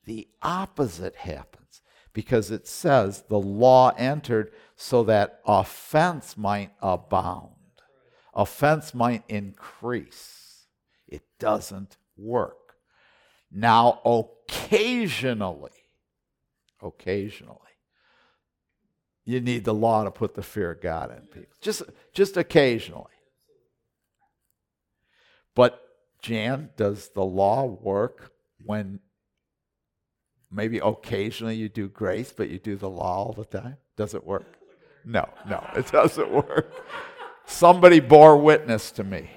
the opposite happens, because it says the law entered so that offense might abound. Offense might increase. It doesn't work. Now, occasionally, occasionally, you need the law to put the fear of God in people. Just, just occasionally. But, Jan, does the law work when maybe occasionally you do grace, but you do the law all the time? Does it work? No, no, it doesn't work. Somebody bore witness to me.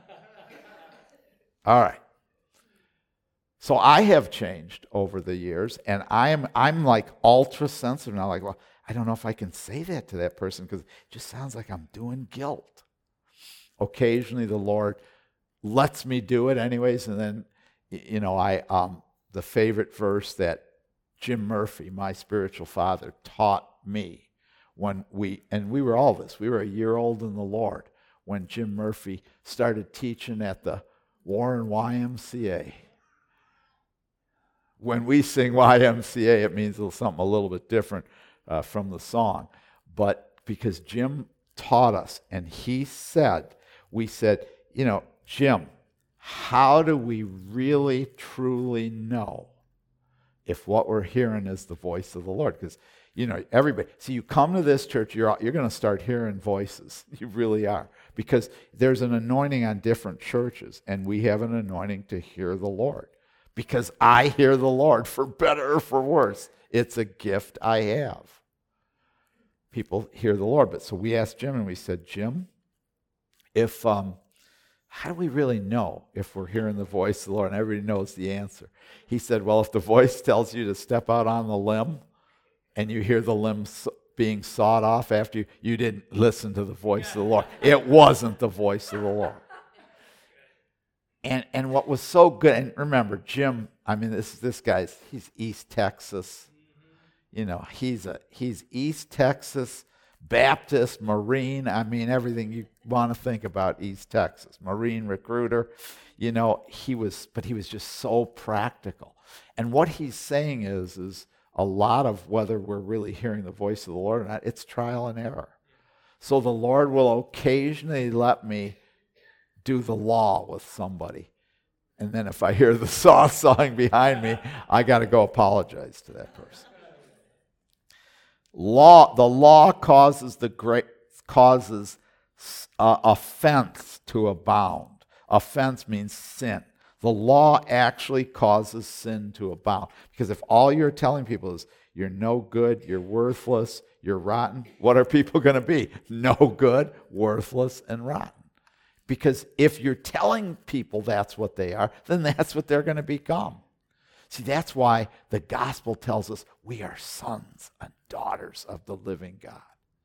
All right. So I have changed over the years, and I am I'm like ultra sensitive now. Like, well, I don't know if I can say that to that person because it just sounds like I'm doing guilt. Occasionally, the Lord lets me do it anyways, and then, you know, I um, the favorite verse that Jim Murphy, my spiritual father, taught me when we and we were all this. We were a year old in the Lord when Jim Murphy started teaching at the Warren Y M C A. When we sing Y M C A, it means something a little bit different uh, from the song. But because Jim taught us, and he said, we said, you know, Jim, how do we really, truly know if what we're hearing is the voice of the Lord? Because, you know, everybody, see, you come to this church, you're, you're going to start hearing voices. You really are. Because there's an anointing on different churches, and we have an anointing to hear the Lord. Because I hear the Lord, for better or for worse. It's a gift I have. People hear the Lord. But so we asked Jim, and we said, Jim, if um, how do we really know if we're hearing the voice of the Lord? And everybody knows the answer. He said, well, if the voice tells you to step out on the limb, and you hear the limb being sawed off after you, you didn't listen to the voice of the Lord. It wasn't the voice of the Lord. And and what was so good, and remember, Jim, I mean, this this guy's, he's East Texas. You know, he's a he's East Texas, Baptist, Marine. I mean, everything you want to think about East Texas. Marine recruiter. You know, he was, but he was just so practical. And what he's saying is, is a lot of whether we're really hearing the voice of the Lord or not, it's trial and error. So the Lord will occasionally let me do the law with somebody. And then if I hear the saw sawing behind me, I got to go apologize to that person. Law, the law causes the great causes uh, offense to abound. Offense means sin. The law actually causes sin to abound. Because if all you're telling people is you're no good, you're worthless, you're rotten, what are people going to be? No good, worthless, and rotten. Because if you're telling people that's what they are, then that's what they're going to become. See, that's why the gospel tells us we are sons and daughters of the living God.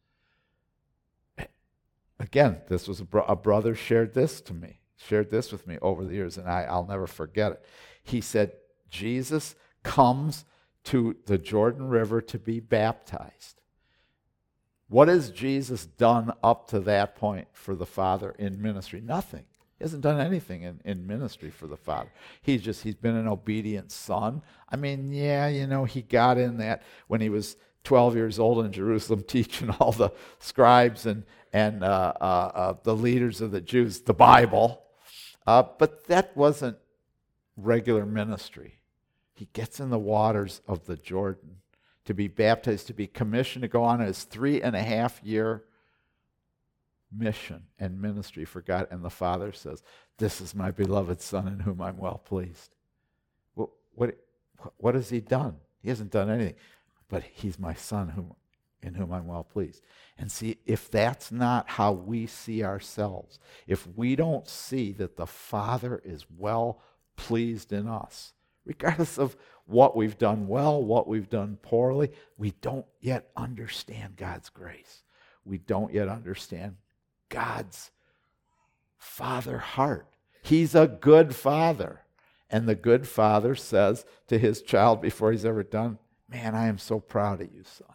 Again, this was a, bro- a brother shared this to me, shared this with me over the years, and I, I'll never forget it. He said, Jesus comes to the Jordan River to be baptized. What has Jesus done up to that point for the Father in ministry? Nothing. He hasn't done anything in, in ministry for the Father. He's just, he's been an obedient son. I mean, yeah, you know, he got in that when he was twelve years old in Jerusalem teaching all the scribes and, and uh, uh, uh, the leaders of the Jews the Bible. Uh, but that wasn't regular ministry. He gets in the waters of the Jordan to be baptized, to be commissioned to go on his three and a half year mission and ministry for God. And the Father says, this is my beloved Son in whom I'm well pleased. What, what, what has he done? He hasn't done anything, but he's my Son whom, in whom I'm well pleased. And see, if that's not how we see ourselves, if we don't see that the Father is well pleased in us, regardless of what we've done well, what we've done poorly, we don't yet understand God's grace. We don't yet understand God's father heart. He's a good father. And the good father says to his child before he's ever done, man, I am so proud of you, son.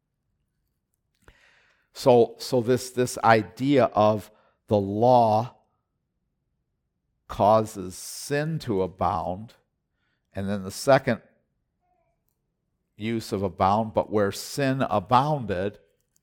So, so this, this idea of the law causes sin to abound. And then the second use of abound, but where sin abounded,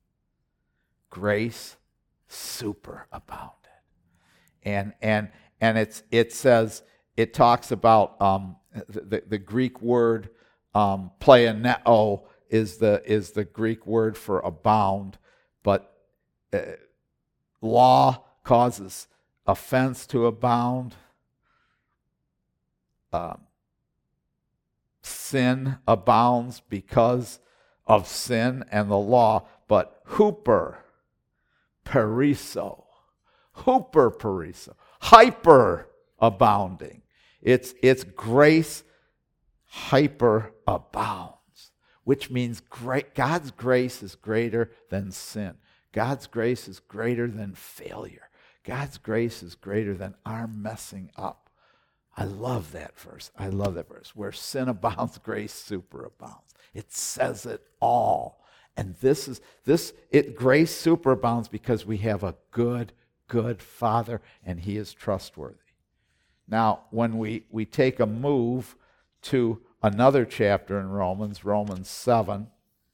grace superabounded. And and and it's it says it talks about um, the, the Greek word um, pleoneo is the is the Greek word for abound, but uh, law causes offense to abound. Um, sin abounds because of sin and the law, but huper periso, huper periso, hyper abounding. It's it's grace hyper abounds, which means great, God's grace is greater than sin. God's grace is greater than failure. God's grace is greater than our messing up. I love that verse. I love that verse. Where sin abounds, grace superabounds. It says it all. And this is this it grace superabounds because we have a good, good Father, and He is trustworthy. Now, when we, we take a move to another chapter in Romans, Romans seven,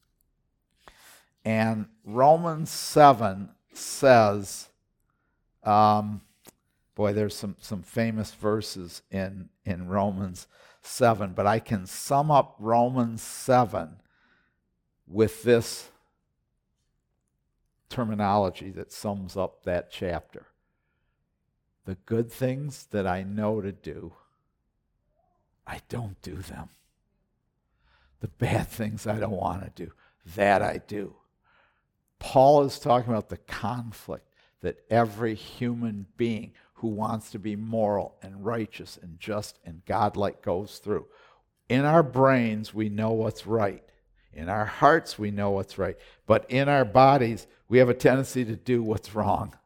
and Romans seven says, um, boy, there's some, some famous verses in, in Romans seven, but I can sum up Romans seven with this terminology that sums up that chapter. The good things that I know to do, I don't do them. The bad things I don't want to do, that I do. Paul is talking about the conflict that every human being who wants to be moral and righteous and just and godlike goes through. In our brains, we know what's right. In our hearts, we know what's right. But in our bodies, we have a tendency to do what's wrong.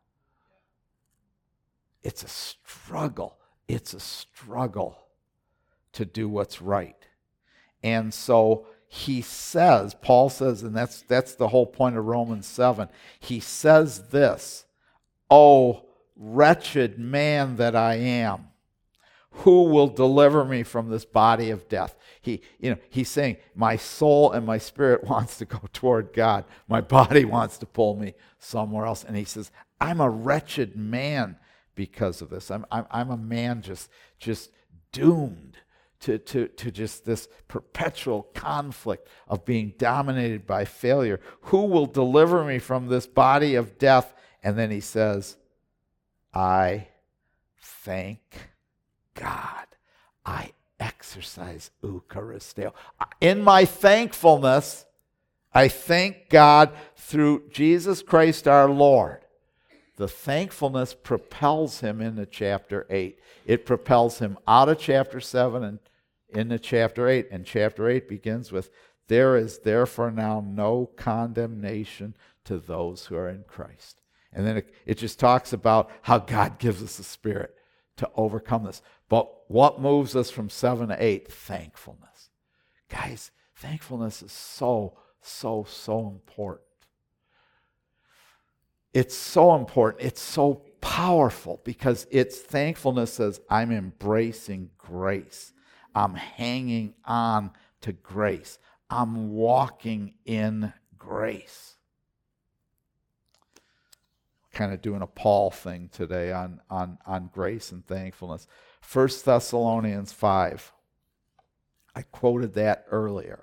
It's a struggle. It's a struggle to do what's right. And so he says, Paul says, and that's that's the whole point of Romans seven, he says this, "Oh, wretched man that I am, who will deliver me from this body of death?" He, you know, he's saying, my soul and my spirit wants to go toward God. My body wants to pull me somewhere else. And he says, I'm a wretched man because of this. I'm I'm, I'm a man just just doomed to, to, to just this perpetual conflict of being dominated by failure. Who will deliver me from this body of death? And then he says, I thank God. I exercise Eucharisteo. In my thankfulness, I thank God through Jesus Christ our Lord. The thankfulness propels him into chapter eight. It propels him out of chapter seven and into chapter eight. And chapter eight begins with, there is therefore now no condemnation to those who are in Christ. And then it, it just talks about how God gives us the Spirit to overcome this. But what moves us from seven to eight? Thankfulness. Guys, thankfulness is so, so, so important. It's so important. It's so powerful because it's thankfulness says, I'm embracing grace. I'm hanging on to grace. I'm walking in grace. Kind of doing a Paul thing today on, on, on grace and thankfulness. First Thessalonians five. I quoted that earlier.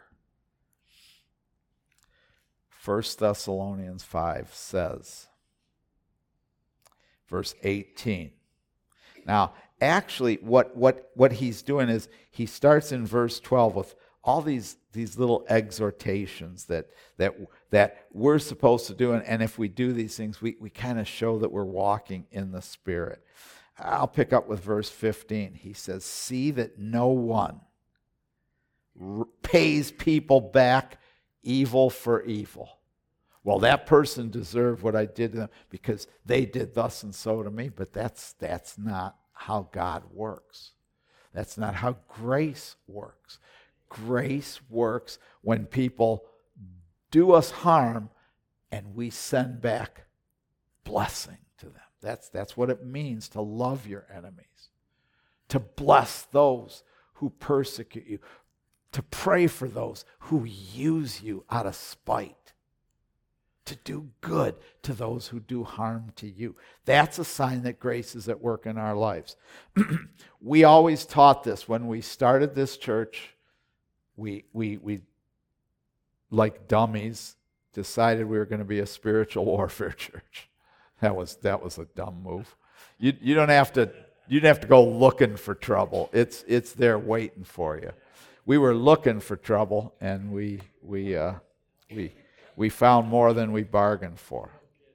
First Thessalonians five says, verse eighteen. Now, actually, what, what, what he's doing is he starts in verse twelve with all these, these little exhortations that, that, that we're supposed to do. And, and if we do these things, we, we kind of show that we're walking in the Spirit. I'll pick up with verse fifteen. He says, see that no one r- pays people back evil for evil. Well, that person deserved what I did to them because they did thus and so to me, but that's that's not how God works. That's not how grace works. Grace works when people do us harm and we send back blessing to them. That's, that's what it means to love your enemies, to bless those who persecute you, to pray for those who use you out of spite, to do good to those who do harm to you. That's a sign that grace is at work in our lives. We always taught this. When we started this church, we, we, we like dummies, decided we were going to be a spiritual warfare church. That was, that was a dumb move. You, you don't have to, you don't have to go looking for trouble. It's, it's there waiting for you. We were looking for trouble, and we we uh, we we found more than we bargained for.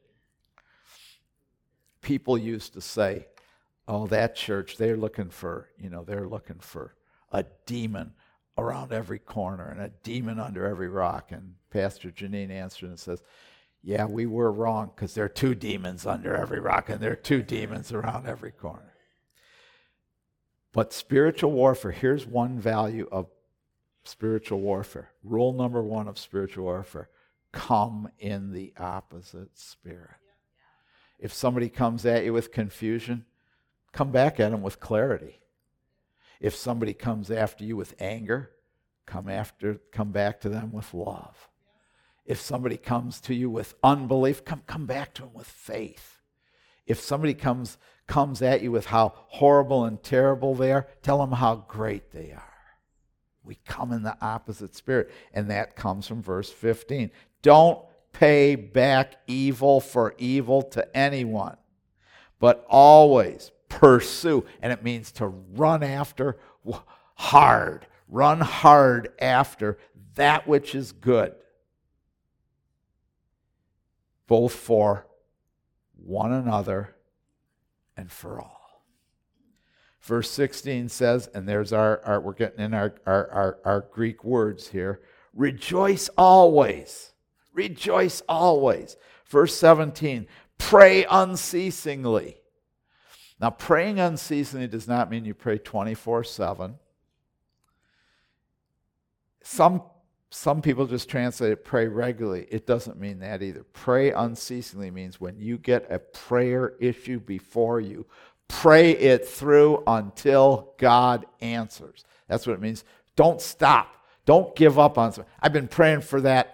People used to say, "Oh, that church, they're looking for, you know, they're looking for a demon around every corner and a demon under every rock." And Pastor Janine answered and says, "Yeah, we were wrong, because there are two demons under every rock, and there are two demons around every corner." But spiritual warfare, here's one value of spiritual warfare. Rule number one of spiritual warfare: come in the opposite spirit. If somebody comes at you with confusion, come back at them with clarity. If somebody comes after you with anger, come after, come back to them with love. If somebody comes to you with unbelief, come, come back to them with faith. If somebody comes, comes at you with how horrible and terrible they are, tell them how great they are. We come in the opposite spirit, and that comes from verse fifteen. Don't pay back evil for evil to anyone, but always pursue. And it means to run after hard. Run hard after that which is good, both for one another and for all. Verse sixteen says, and there's our, our we're getting in our, our, our, our Greek words here, rejoice always. Rejoice always. Verse seventeen, pray unceasingly. Now, praying unceasingly does not mean you pray twenty-four seven. Some, some people just translate it, pray regularly. It doesn't mean that either. Pray unceasingly means when you get a prayer issue before you, pray it through until God answers. That's what it means. Don't stop. Don't give up on something. I've been praying for that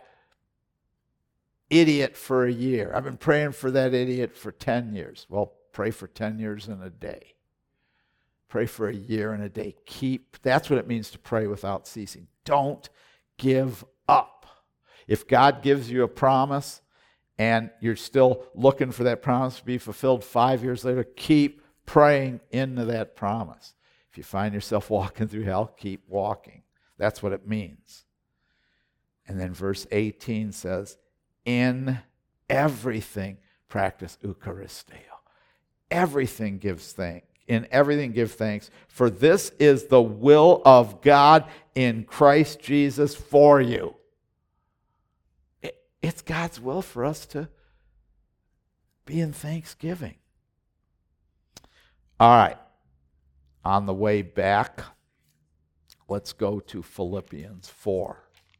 idiot for a year. I've been praying for that idiot for ten years. Well, pray for ten years in a day. Pray for a year and a day. Keep. That's what it means to pray without ceasing. Don't give up. If God gives you a promise and you're still looking for that promise to be fulfilled five years later, keep praying into that promise. If you find yourself walking through hell, keep walking. That's what it means. And then verse eighteen says, in everything practice Eucharisteo. Everything gives thanks. In everything give thanks, for this is the will of God in Christ Jesus for you. It, it's God's will for us to be in thanksgiving. All right. On the way back, let's go to Philippians four.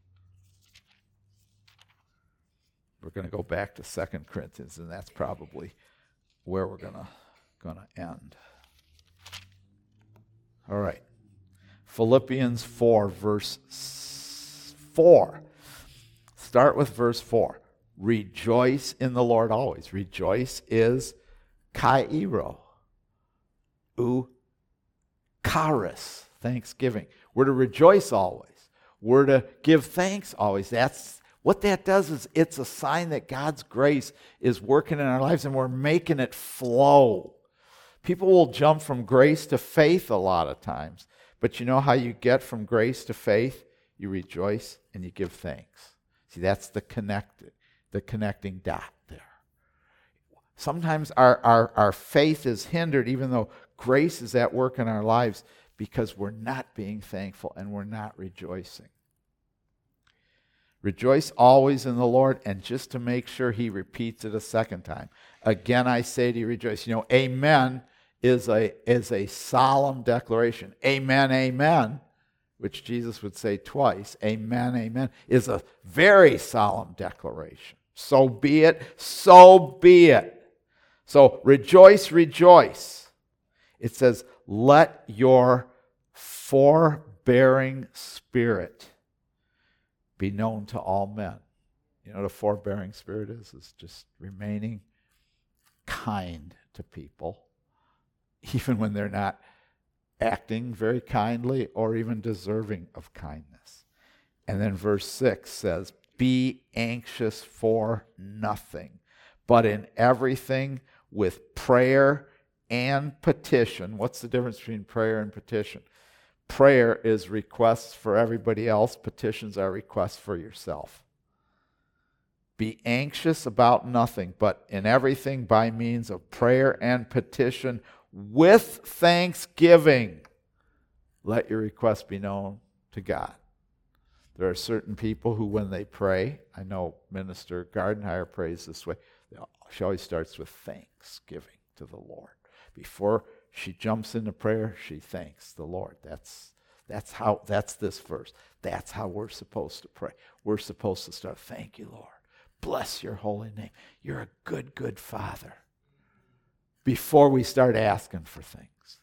We're going to go back to Second Corinthians, and that's probably where we're going to going to end. All right. Philippians four, verse four. Start with verse four. Rejoice in the Lord always. Rejoice is kairo. Eucharis, thanksgiving. We're to rejoice always. We're to give thanks always. That's what that does, is it's a sign that God's grace is working in our lives and we're making it flow. People will jump from grace to faith a lot of times. But you know how you get from grace to faith? You rejoice and you give thanks. See, that's the connected, the connecting dot there. Sometimes our, our, our faith is hindered, even though grace is at work in our lives, because we're not being thankful and we're not rejoicing. Rejoice always in the Lord, and just to make sure, he repeats it a second time. Again, I say to you, rejoice. You know, amen is a, is a solemn declaration. Amen, amen, which Jesus would say twice. Amen, amen, is a very solemn declaration. So be it, so be it. So rejoice, rejoice. It says, let your forbearance forbearing spirit be known to all men. You know what a forbearing spirit is? It's just remaining kind to people, even when they're not acting very kindly or even deserving of kindness. And then verse six says, be anxious for nothing, but in everything with prayer and petition. What's the difference between prayer and petition? Prayer is requests for everybody else. Petitions are requests for yourself. Be anxious about nothing, but in everything by means of prayer and petition with thanksgiving. Let your requests be known to God. There are certain people who, when they pray, I know Minister Gardenhire prays this way, she always starts with thanksgiving to the Lord. Before she jumps into prayer, she thanks the Lord. That's that's how that's this verse. That's how we're supposed to pray. We're supposed to start, thank you, Lord. Bless your holy name. You're a good, good Father. Before we start asking for things.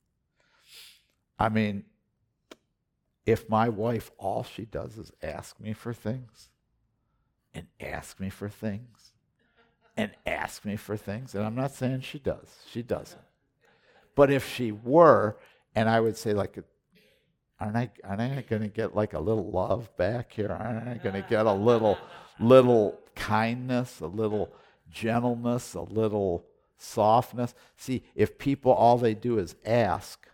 I mean, if my wife, all she does is ask me for things, and ask me for things, and ask me for things, and I'm not saying she does. She doesn't. But if she were, and I would say, like, aren't I, aren't I going to get like a little love back here? Aren't I going to get a little, little kindness, a little gentleness, a little softness? See, if people, all they do is ask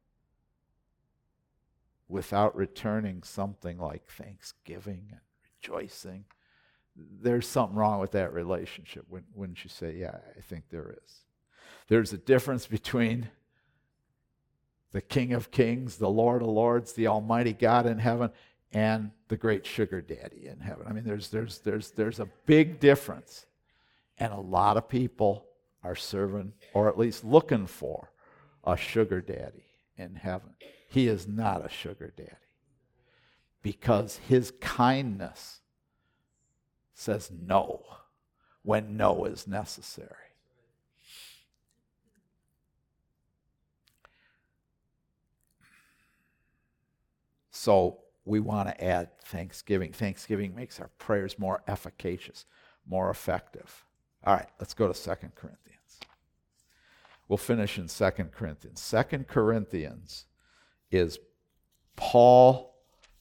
without returning something like thanksgiving and rejoicing, there's something wrong with that relationship. Wouldn't you say, yeah, I think there is. There's a difference between the King of Kings, the Lord of Lords, the Almighty God in heaven, and the great sugar daddy in heaven. I mean, there's there's there's there's a big difference. And a lot of people are serving, or at least looking for, a sugar daddy in heaven. He is not a sugar daddy, because his kindness says no when no is necessary. So we want to add thanksgiving. Thanksgiving makes our prayers more efficacious, more effective. All right, let's go to Second Corinthians. We'll finish in Second Corinthians. Second Corinthians is Paul.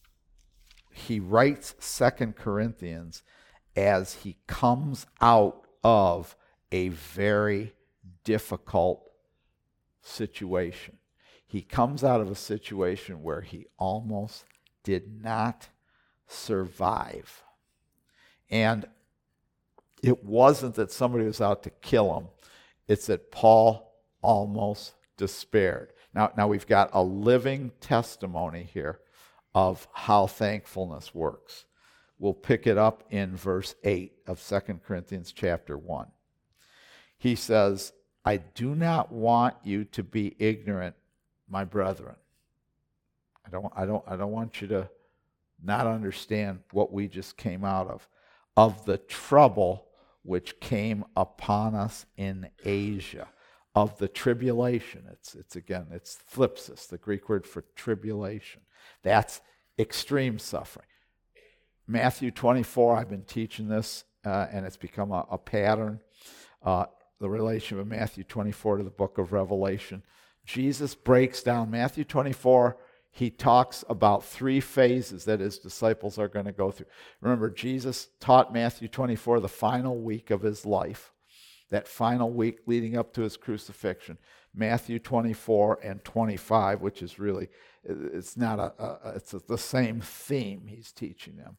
He writes Second Corinthians as he comes out of a very difficult situation. He comes out of a situation where he almost did not survive. And it wasn't that somebody was out to kill him. It's that Paul almost despaired. Now, now we've got a living testimony here of how thankfulness works. We'll pick it up in verse eight of Second Corinthians chapter one. He says, I do not want you to be ignorant, my brethren. I don't, I don't, I don't want you to not understand what we just came out of, of the trouble which came upon us in Asia, of the tribulation. It's, it's again, it's thlipsis, the Greek word for tribulation. That's extreme suffering. Matthew twenty-four, I've been teaching this, uh, and it's become a, a pattern, uh, the relation of Matthew twenty-four to the book of Revelation. Jesus breaks down Matthew twenty-four. He talks about three phases that his disciples are going to go through. Remember, Jesus taught Matthew twenty-four the final week of his life, that final week leading up to his crucifixion. Matthew twenty-four and twenty-five, which is really, it's not a, a it's a, the same theme he's teaching them.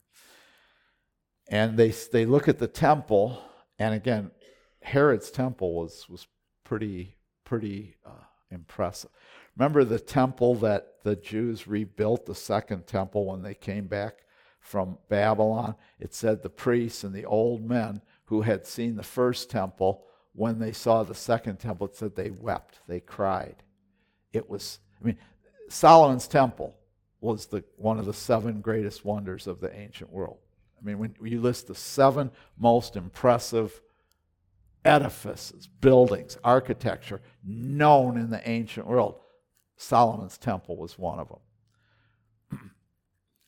And they they look at the temple, and again, Herod's temple was was pretty pretty uh, impressive. Remember the temple that the Jews rebuilt, the second temple, when they came back from Babylon? It said the priests and the old men who had seen the first temple, when they saw the second temple, it said they wept, they cried. It was, I mean, Solomon's temple was the one of the seven greatest wonders of the ancient world. I mean, when you list the seven most impressive edifices, buildings, architecture known in the ancient world, Solomon's temple was one of them.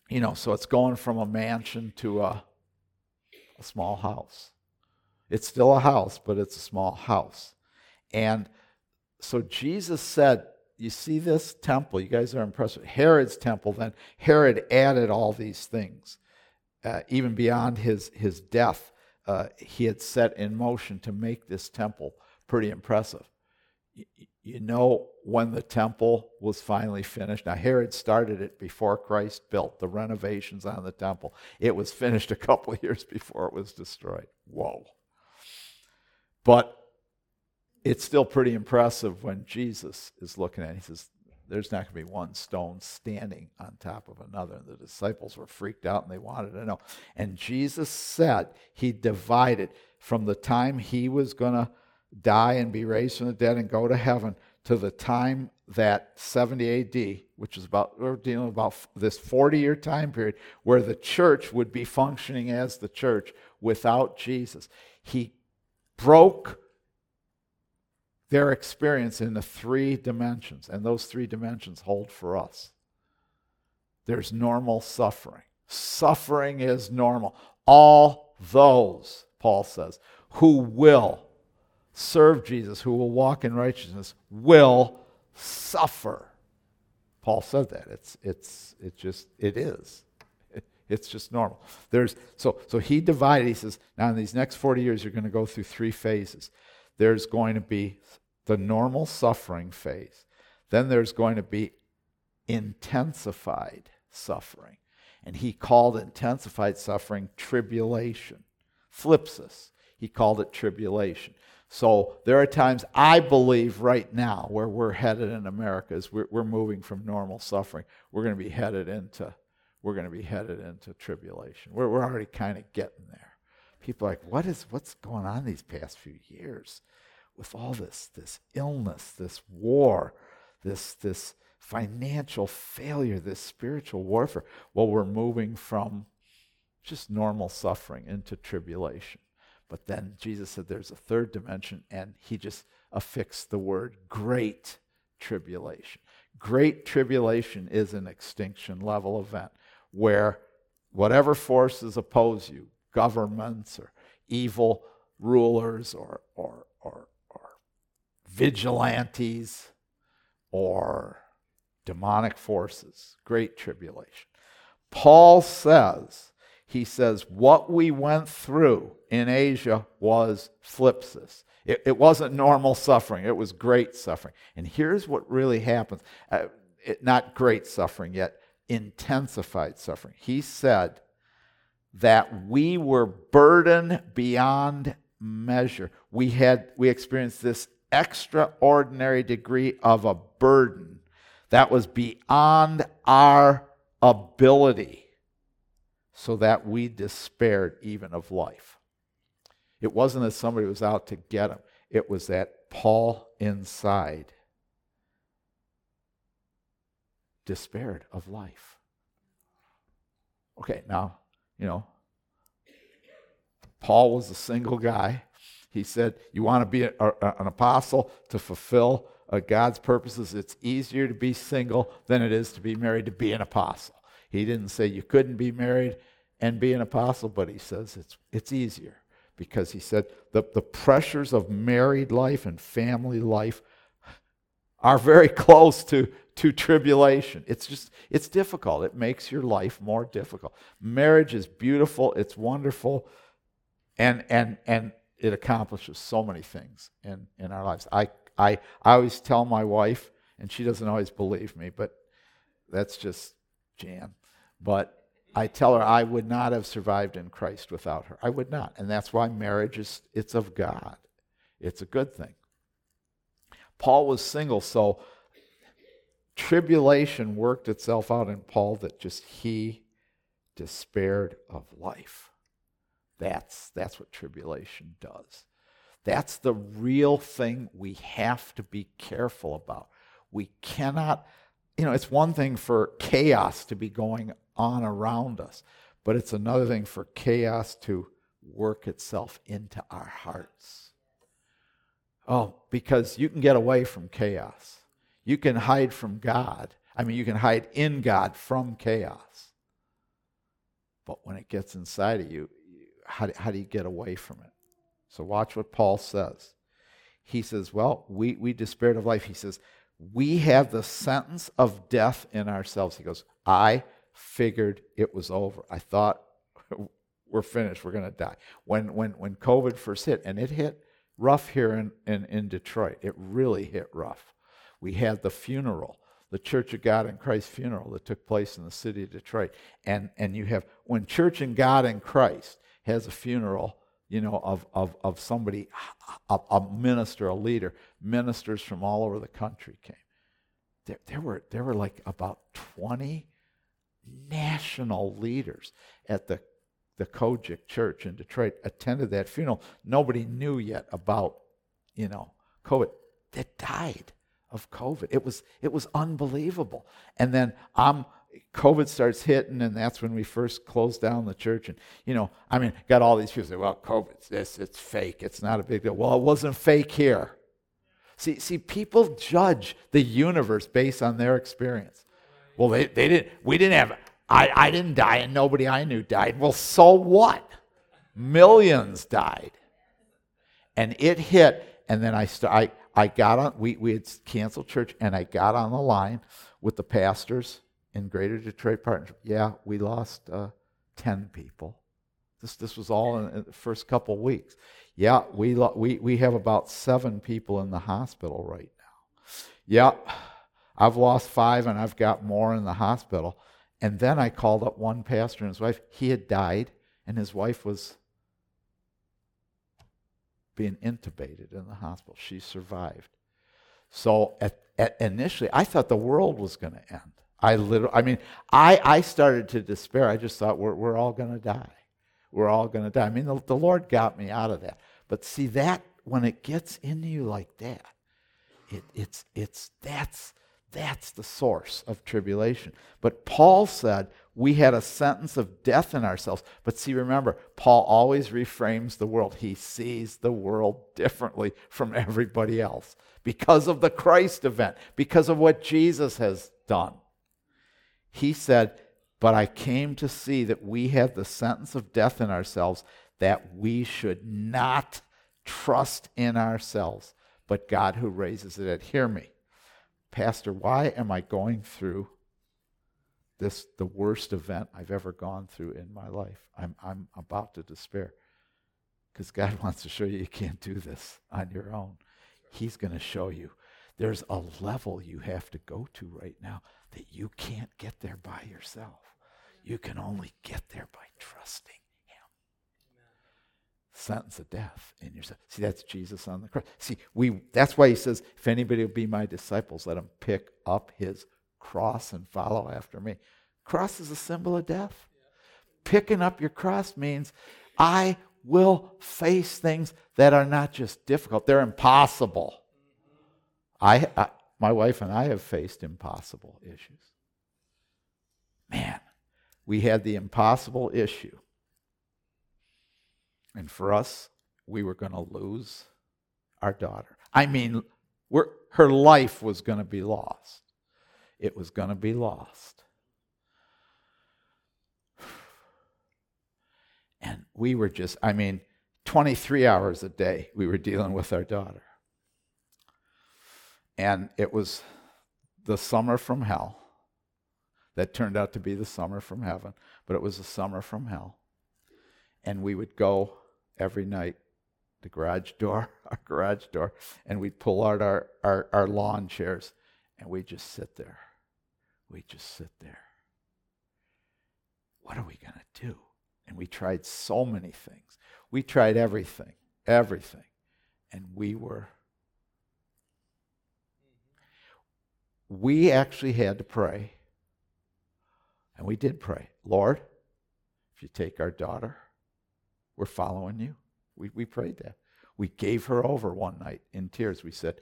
You know, so it's going from a mansion to a, a small house. It's still a house, but it's a small house. And so Jesus said, you see this temple, you guys are impressed with Herod's temple, then Herod added all these things. Uh, even beyond his, his death, uh, he had set in motion to make this temple pretty impressive. You, you know when the temple was finally finished? Now, Herod started it before Christ built the renovations on the temple. It was finished a couple of years before it was destroyed. Whoa. But it's still pretty impressive when Jesus is looking at it. He says, there's not going to be one stone standing on top of another. And the disciples were freaked out and they wanted to know. And Jesus said he divided from the time he was going to die and be raised from the dead and go to heaven to the time that seventy A D, which is about, we're dealing with about this forty-year time period where the church would be functioning as the church without Jesus. He broke their experience into three dimensions, and those three dimensions hold for us. There's normal suffering. Suffering is normal. All those, Paul says, who will serve Jesus, who will walk in righteousness, will suffer. Paul said that. It's it's it just it is. It, it's just normal. There's so so he divided. He says, now in these next forty years, you're going to go through three phases. There's going to be the normal suffering phase. Then there's going to be intensified suffering. And he called intensified suffering tribulation. Thlipsis. He called it tribulation. So there are times, I believe right now, where we're headed in America is we're, we're moving from normal suffering. We're going to be headed into we're going to be headed into tribulation. We're we're already kind of getting there. People are like, what is what's going on these past few years with all this this illness, this war, this this financial failure, this spiritual warfare? Well, we're moving from just normal suffering into tribulation. But then Jesus said there's a third dimension, and he just affixed the word great tribulation. Great tribulation is an extinction level event where whatever forces oppose you, governments or evil rulers or or or, or vigilantes or demonic forces, great tribulation. Paul says, he says, what we went through in Asia was thlipsis. It, it wasn't normal suffering. It was great suffering. And here's what really happens. Uh, it, not great suffering yet, intensified suffering. He said that we were burdened beyond measure. We had we experienced this extraordinary degree of a burden that was beyond our ability, so that we despaired even of life. It wasn't that somebody was out to get him. It was that Paul inside despaired of life. Okay, now, you know, Paul was a single guy. He said, you want to be a, a, an apostle to fulfill uh, God's purposes, it's easier to be single than it is to be married to be an apostle. He didn't say you couldn't be married and be an apostle, but he says it's it's easier because he said the, the pressures of married life and family life are very close to, to tribulation. It's just, it's difficult. It makes your life more difficult. Marriage is beautiful. It's wonderful. And and and it accomplishes so many things in, in our lives. I, I, I always tell my wife, and she doesn't always believe me, but that's just Jan. But I tell her I would not have survived in Christ without her. I would not. And that's why marriage is, it's of God. It's a good thing. Paul was single, so tribulation worked itself out in Paul that just he despaired of life. That's, that's what tribulation does. That's the real thing we have to be careful about. We cannot, you know, it's one thing for chaos to be going on around us, but it's another thing for chaos to work itself into our hearts. Oh, because you can get away from chaos. You can hide from God. I mean, you can hide in God from chaos. But when it gets inside of you, how do, how do you get away from it? So watch what Paul says. He says, well, we, we despaired of life. He says, we have the sentence of death in ourselves. He goes, I figured it was over. I thought we're finished. We're going to die. When, when, when COVID first hit, and it hit rough here in, in, in Detroit. It really hit rough. We had the funeral, the Church of God in Christ funeral that took place in the city of Detroit. And, and you have, when Church of God in Christ has a funeral, you know, of, of, of somebody, a, a minister, a leader, ministers from all over the country came. There, there were there were like about twenty national leaders at the, the Kojic Church in Detroit attended that funeral. Nobody knew yet about, you know, COVID. They died of COVID. It was it was unbelievable. And then I'm COVID starts hitting, and that's when we first closed down the church. And, you know, I mean, got all these people say, well, COVID's this, it's fake, it's not a big deal. Well, it wasn't fake here. See, see, people judge the universe based on their experience. Well, they, they didn't, we didn't have, I, I didn't die, and nobody I knew died. Well, so what? Millions died. And it hit, and then I, st- I, I got on, we, we had canceled church, and I got on the line with the pastors in Greater Detroit Partnership. Yeah, we lost uh, ten people. This this was all in, in the first couple weeks. Yeah, we lo- we we have about seven people in the hospital right now. Yeah, I've lost five, and I've got more in the hospital. And then I called up one pastor and his wife. He had died, and his wife was being intubated in the hospital. She survived. So at, at initially, I thought the world was going to end. I literally, I mean, I, I started to despair. I just thought we're we're all going to die. We're all going to die. I mean, the, the Lord got me out of that. But see, that when it gets into you like that, it it's it's that's that's the source of tribulation. But Paul said we had a sentence of death in ourselves. But see, remember, Paul always reframes the world. He sees the world differently from everybody else because of the Christ event, because of what Jesus has done. He said, but I came to see that we have the sentence of death in ourselves, that we should not trust in ourselves, but God who raises the dead. Hear me. Pastor, why am I going through this, the worst event I've ever gone through in my life? I'm, I'm about to despair. Because God wants to show you you can't do this on your own. He's going to show you. There's a level you have to go to right now that you can't get there by yourself. You can only get there by trusting him. Sentence of death in yourself. See, that's Jesus on the cross. See, we that's why he says, if anybody will be my disciples, let him pick up his cross and follow after me. Cross is a symbol of death. Picking up your cross means I will face things that are not just difficult, they're impossible. I, I my wife and I have faced impossible issues. Man, we had the impossible issue. And for us, we were going to lose our daughter. I mean, we're, her life was going to be lost. It was going to be lost. And we were just, I mean, twenty-three hours a day we were dealing with our daughter. And it was the summer from hell that turned out to be the summer from heaven, but it was the summer from hell. And we would go every night, the garage door, our garage door, and we'd pull out our, our, our lawn chairs, and we'd just sit there. We'd just sit there. What are we going to do? And we tried so many things. We tried everything, everything. And we were, we actually had to pray. And we did pray. Lord, if you take our daughter, we're following you. We we prayed that. We gave her over one night in tears. We said,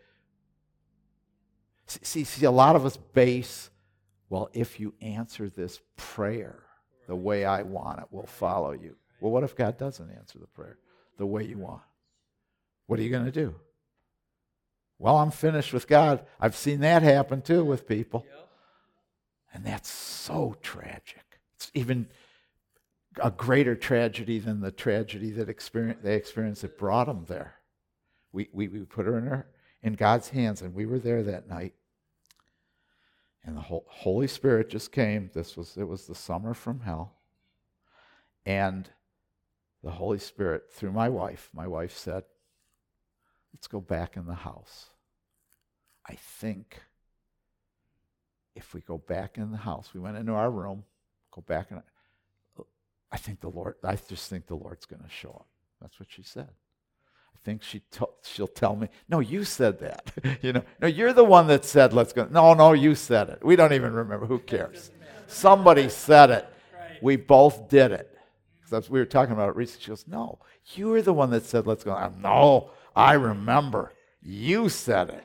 see, see, a lot of us base, well, if you answer this prayer the way I want it, we'll follow you. Well, what if God doesn't answer the prayer the way you want? What are you going to do? Well, I'm finished with God. I've seen that happen too with people. And that's so tragic. It's even a greater tragedy than the tragedy that experience, they experienced that brought them there. We, we, we put her in, her in God's hands, and we were there that night. And the whole, Holy Spirit just came. This was it was the summer from hell. And the Holy Spirit, through my wife, my wife said, let's go back in the house. I think if we go back in the house, we went into our room, go back in, I think the Lord, I just think the Lord's going to show up. That's what she said. I think she t- she'll tell me, no, you said that. you know, no, you're the one that said, let's go. No, no, you said it. We don't even remember. Who cares? Somebody said it. We both did it. That's we were talking about it recently. She goes, no, you were the one that said, let's go. I'm, no, I remember. You said it.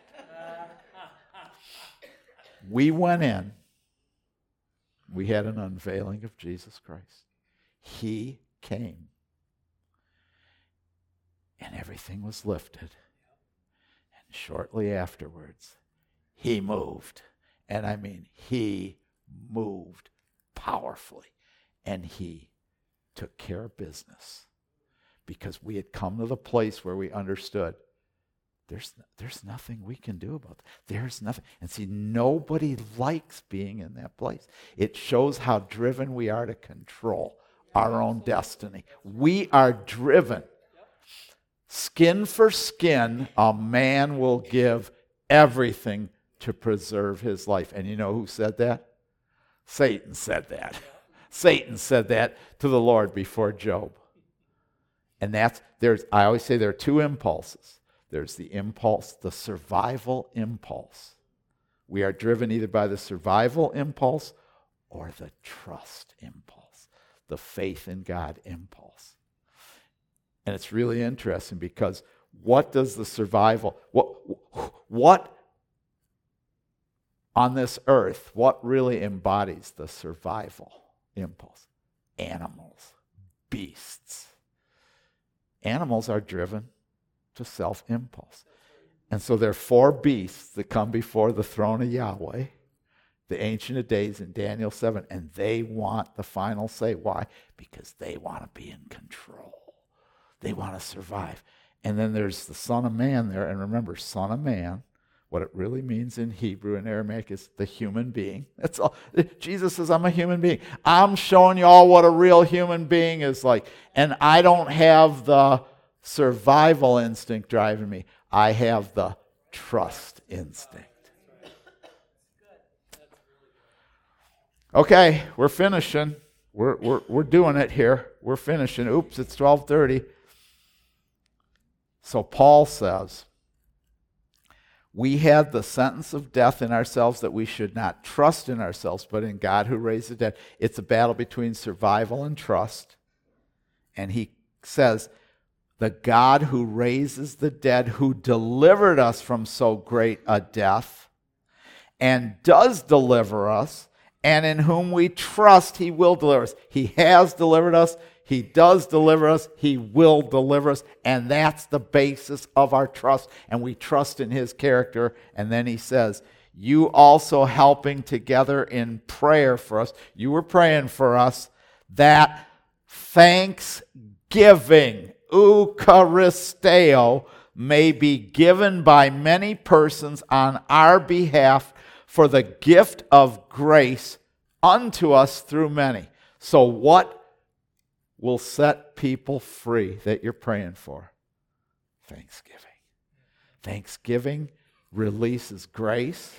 We went in. We had an unveiling of Jesus Christ. He came. And everything was lifted. And shortly afterwards, he moved. And I mean, he moved powerfully. And he took care of business. Because we had come to the place where we understood there's, there's nothing we can do about that. There's nothing. And see, nobody likes being in that place. It shows how driven we are to control our own destiny. We are driven. Skin for skin, a man will give everything to preserve his life. And you know who said that? Satan said that. Satan said that to the Lord before Job. And that's, there's, I always say there are two impulses. There's the impulse, the survival impulse. We are driven either by the survival impulse or the trust impulse, the faith in God impulse. And it's really interesting because what does the survival, what, what on this earth, what really embodies the survival impulse? Animals, beasts. Animals are driven to self-impulse. And so there are four beasts that come before the throne of Yahweh, the Ancient of Days in Daniel seven, and they want the final say. Why? Because they want to be in control. They want to survive. And then there's the Son of Man there. And remember, Son of Man, what it really means in Hebrew and Aramaic is the human being. That's all. Jesus says, I'm a human being. I'm showing you all what a real human being is like. And I don't have the survival instinct driving me. I have the trust instinct. Okay, we're finishing. We're, we're, we're doing it here. We're finishing. Oops, it's twelve thirty. So Paul says, we had the sentence of death in ourselves that we should not trust in ourselves, but in God who raised the dead. It's a battle between survival and trust. And he says, the God who raises the dead, who delivered us from so great a death, and does deliver us, and in whom we trust, he will deliver us. He has delivered us. He does deliver us. He will deliver us. And that's the basis of our trust. And we trust in his character. And then he says, you also helping together in prayer for us. You were praying for us. That thanksgiving, Eucharisteo, may be given by many persons on our behalf for the gift of grace unto us through many. So what will set people free that you're praying for? Thanksgiving. Thanksgiving releases grace.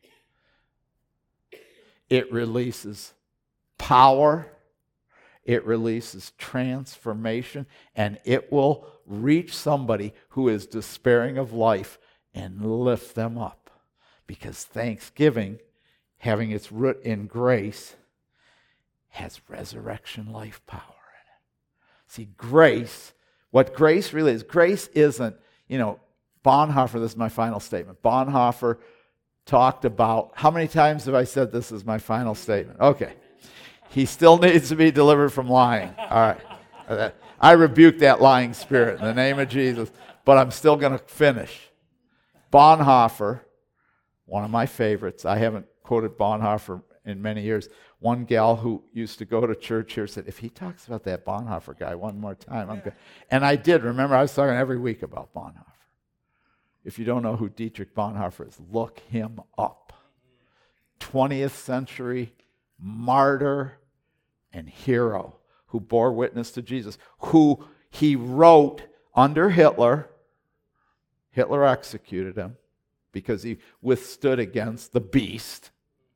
It releases power. It releases transformation. And it will reach somebody who is despairing of life and lift them up. Because thanksgiving, having its root in grace, has resurrection life power. See, grace, what grace really is, grace isn't, you know, Bonhoeffer, this is my final statement. Bonhoeffer talked about, how many times have I said this is my final statement? Okay. He still needs to be delivered from lying. All right. I rebuke that lying spirit in the name of Jesus, but I'm still going to finish. Bonhoeffer, one of my favorites, I haven't quoted Bonhoeffer in many years. One gal who used to go to church here said, if he talks about that Bonhoeffer guy one more time, I'm good. And I did. Remember, I was talking every week about Bonhoeffer. If you don't know who Dietrich Bonhoeffer is, look him up. twentieth century martyr and hero who bore witness to Jesus, who he wrote under Hitler. Hitler executed him because he withstood against the beast.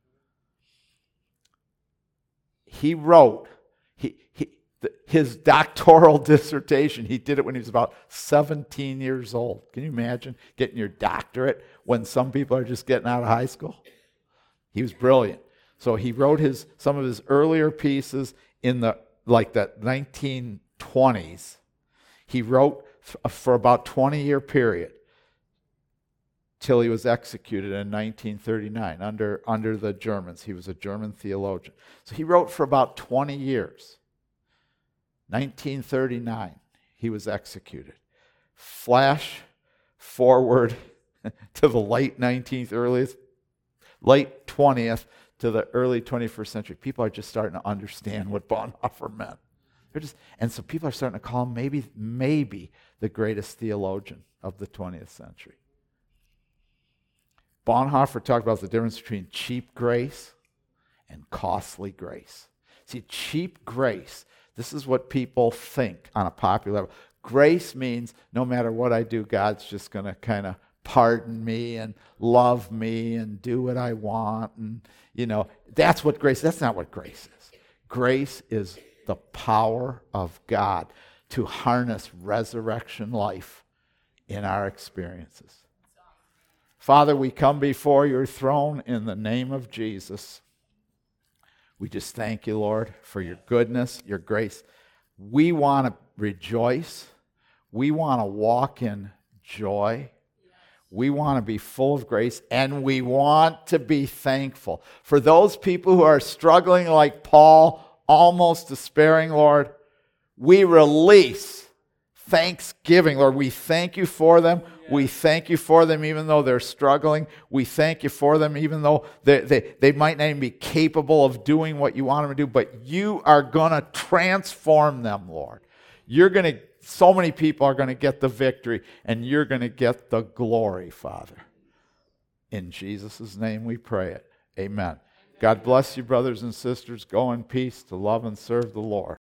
He wrote he, he, the, his doctoral dissertation. He did it when he was about seventeen years old. Can you imagine getting your doctorate when some people are just getting out of high school? He was brilliant. So he wrote his some of his earlier pieces in the like the nineteen twenties. He wrote f- for about twenty year period till he was executed in nineteen thirty-nine under, under the Germans. He was a German theologian. So he wrote for about twenty years. nineteen thirty-nine, he was executed. Flash forward to the late nineteenth, earliest, late twentieth to the early twenty-first century. People are just starting to understand what Bonhoeffer meant. They're just, and so people are starting to call him maybe, maybe the greatest theologian of the twentieth century. Bonhoeffer talked about the difference between cheap grace and costly grace. See, cheap grace, this is what people think on a popular level. Grace means no matter what I do, God's just going to kind of pardon me and love me and do what I want. And, you know, that's what grace, that's not what grace is. Grace is the power of God to harness resurrection life in our experiences. Father, we come before your throne in the name of Jesus. We just thank you, Lord, for your goodness, your grace. We want to rejoice. We want to walk in joy. We want to be full of grace, and we want to be thankful. For those people who are struggling like Paul, almost despairing, Lord, we release thanksgiving. Lord, we thank you for them. We thank you for them even though they're struggling. We thank you for them even though they, they, they might not even be capable of doing what you want them to do, but you are going to transform them, Lord. You're going to, so many people are going to get the victory, and you're going to get the glory, Father. In Jesus' name we pray it. Amen. God bless you, brothers and sisters. Go in peace to love and serve the Lord.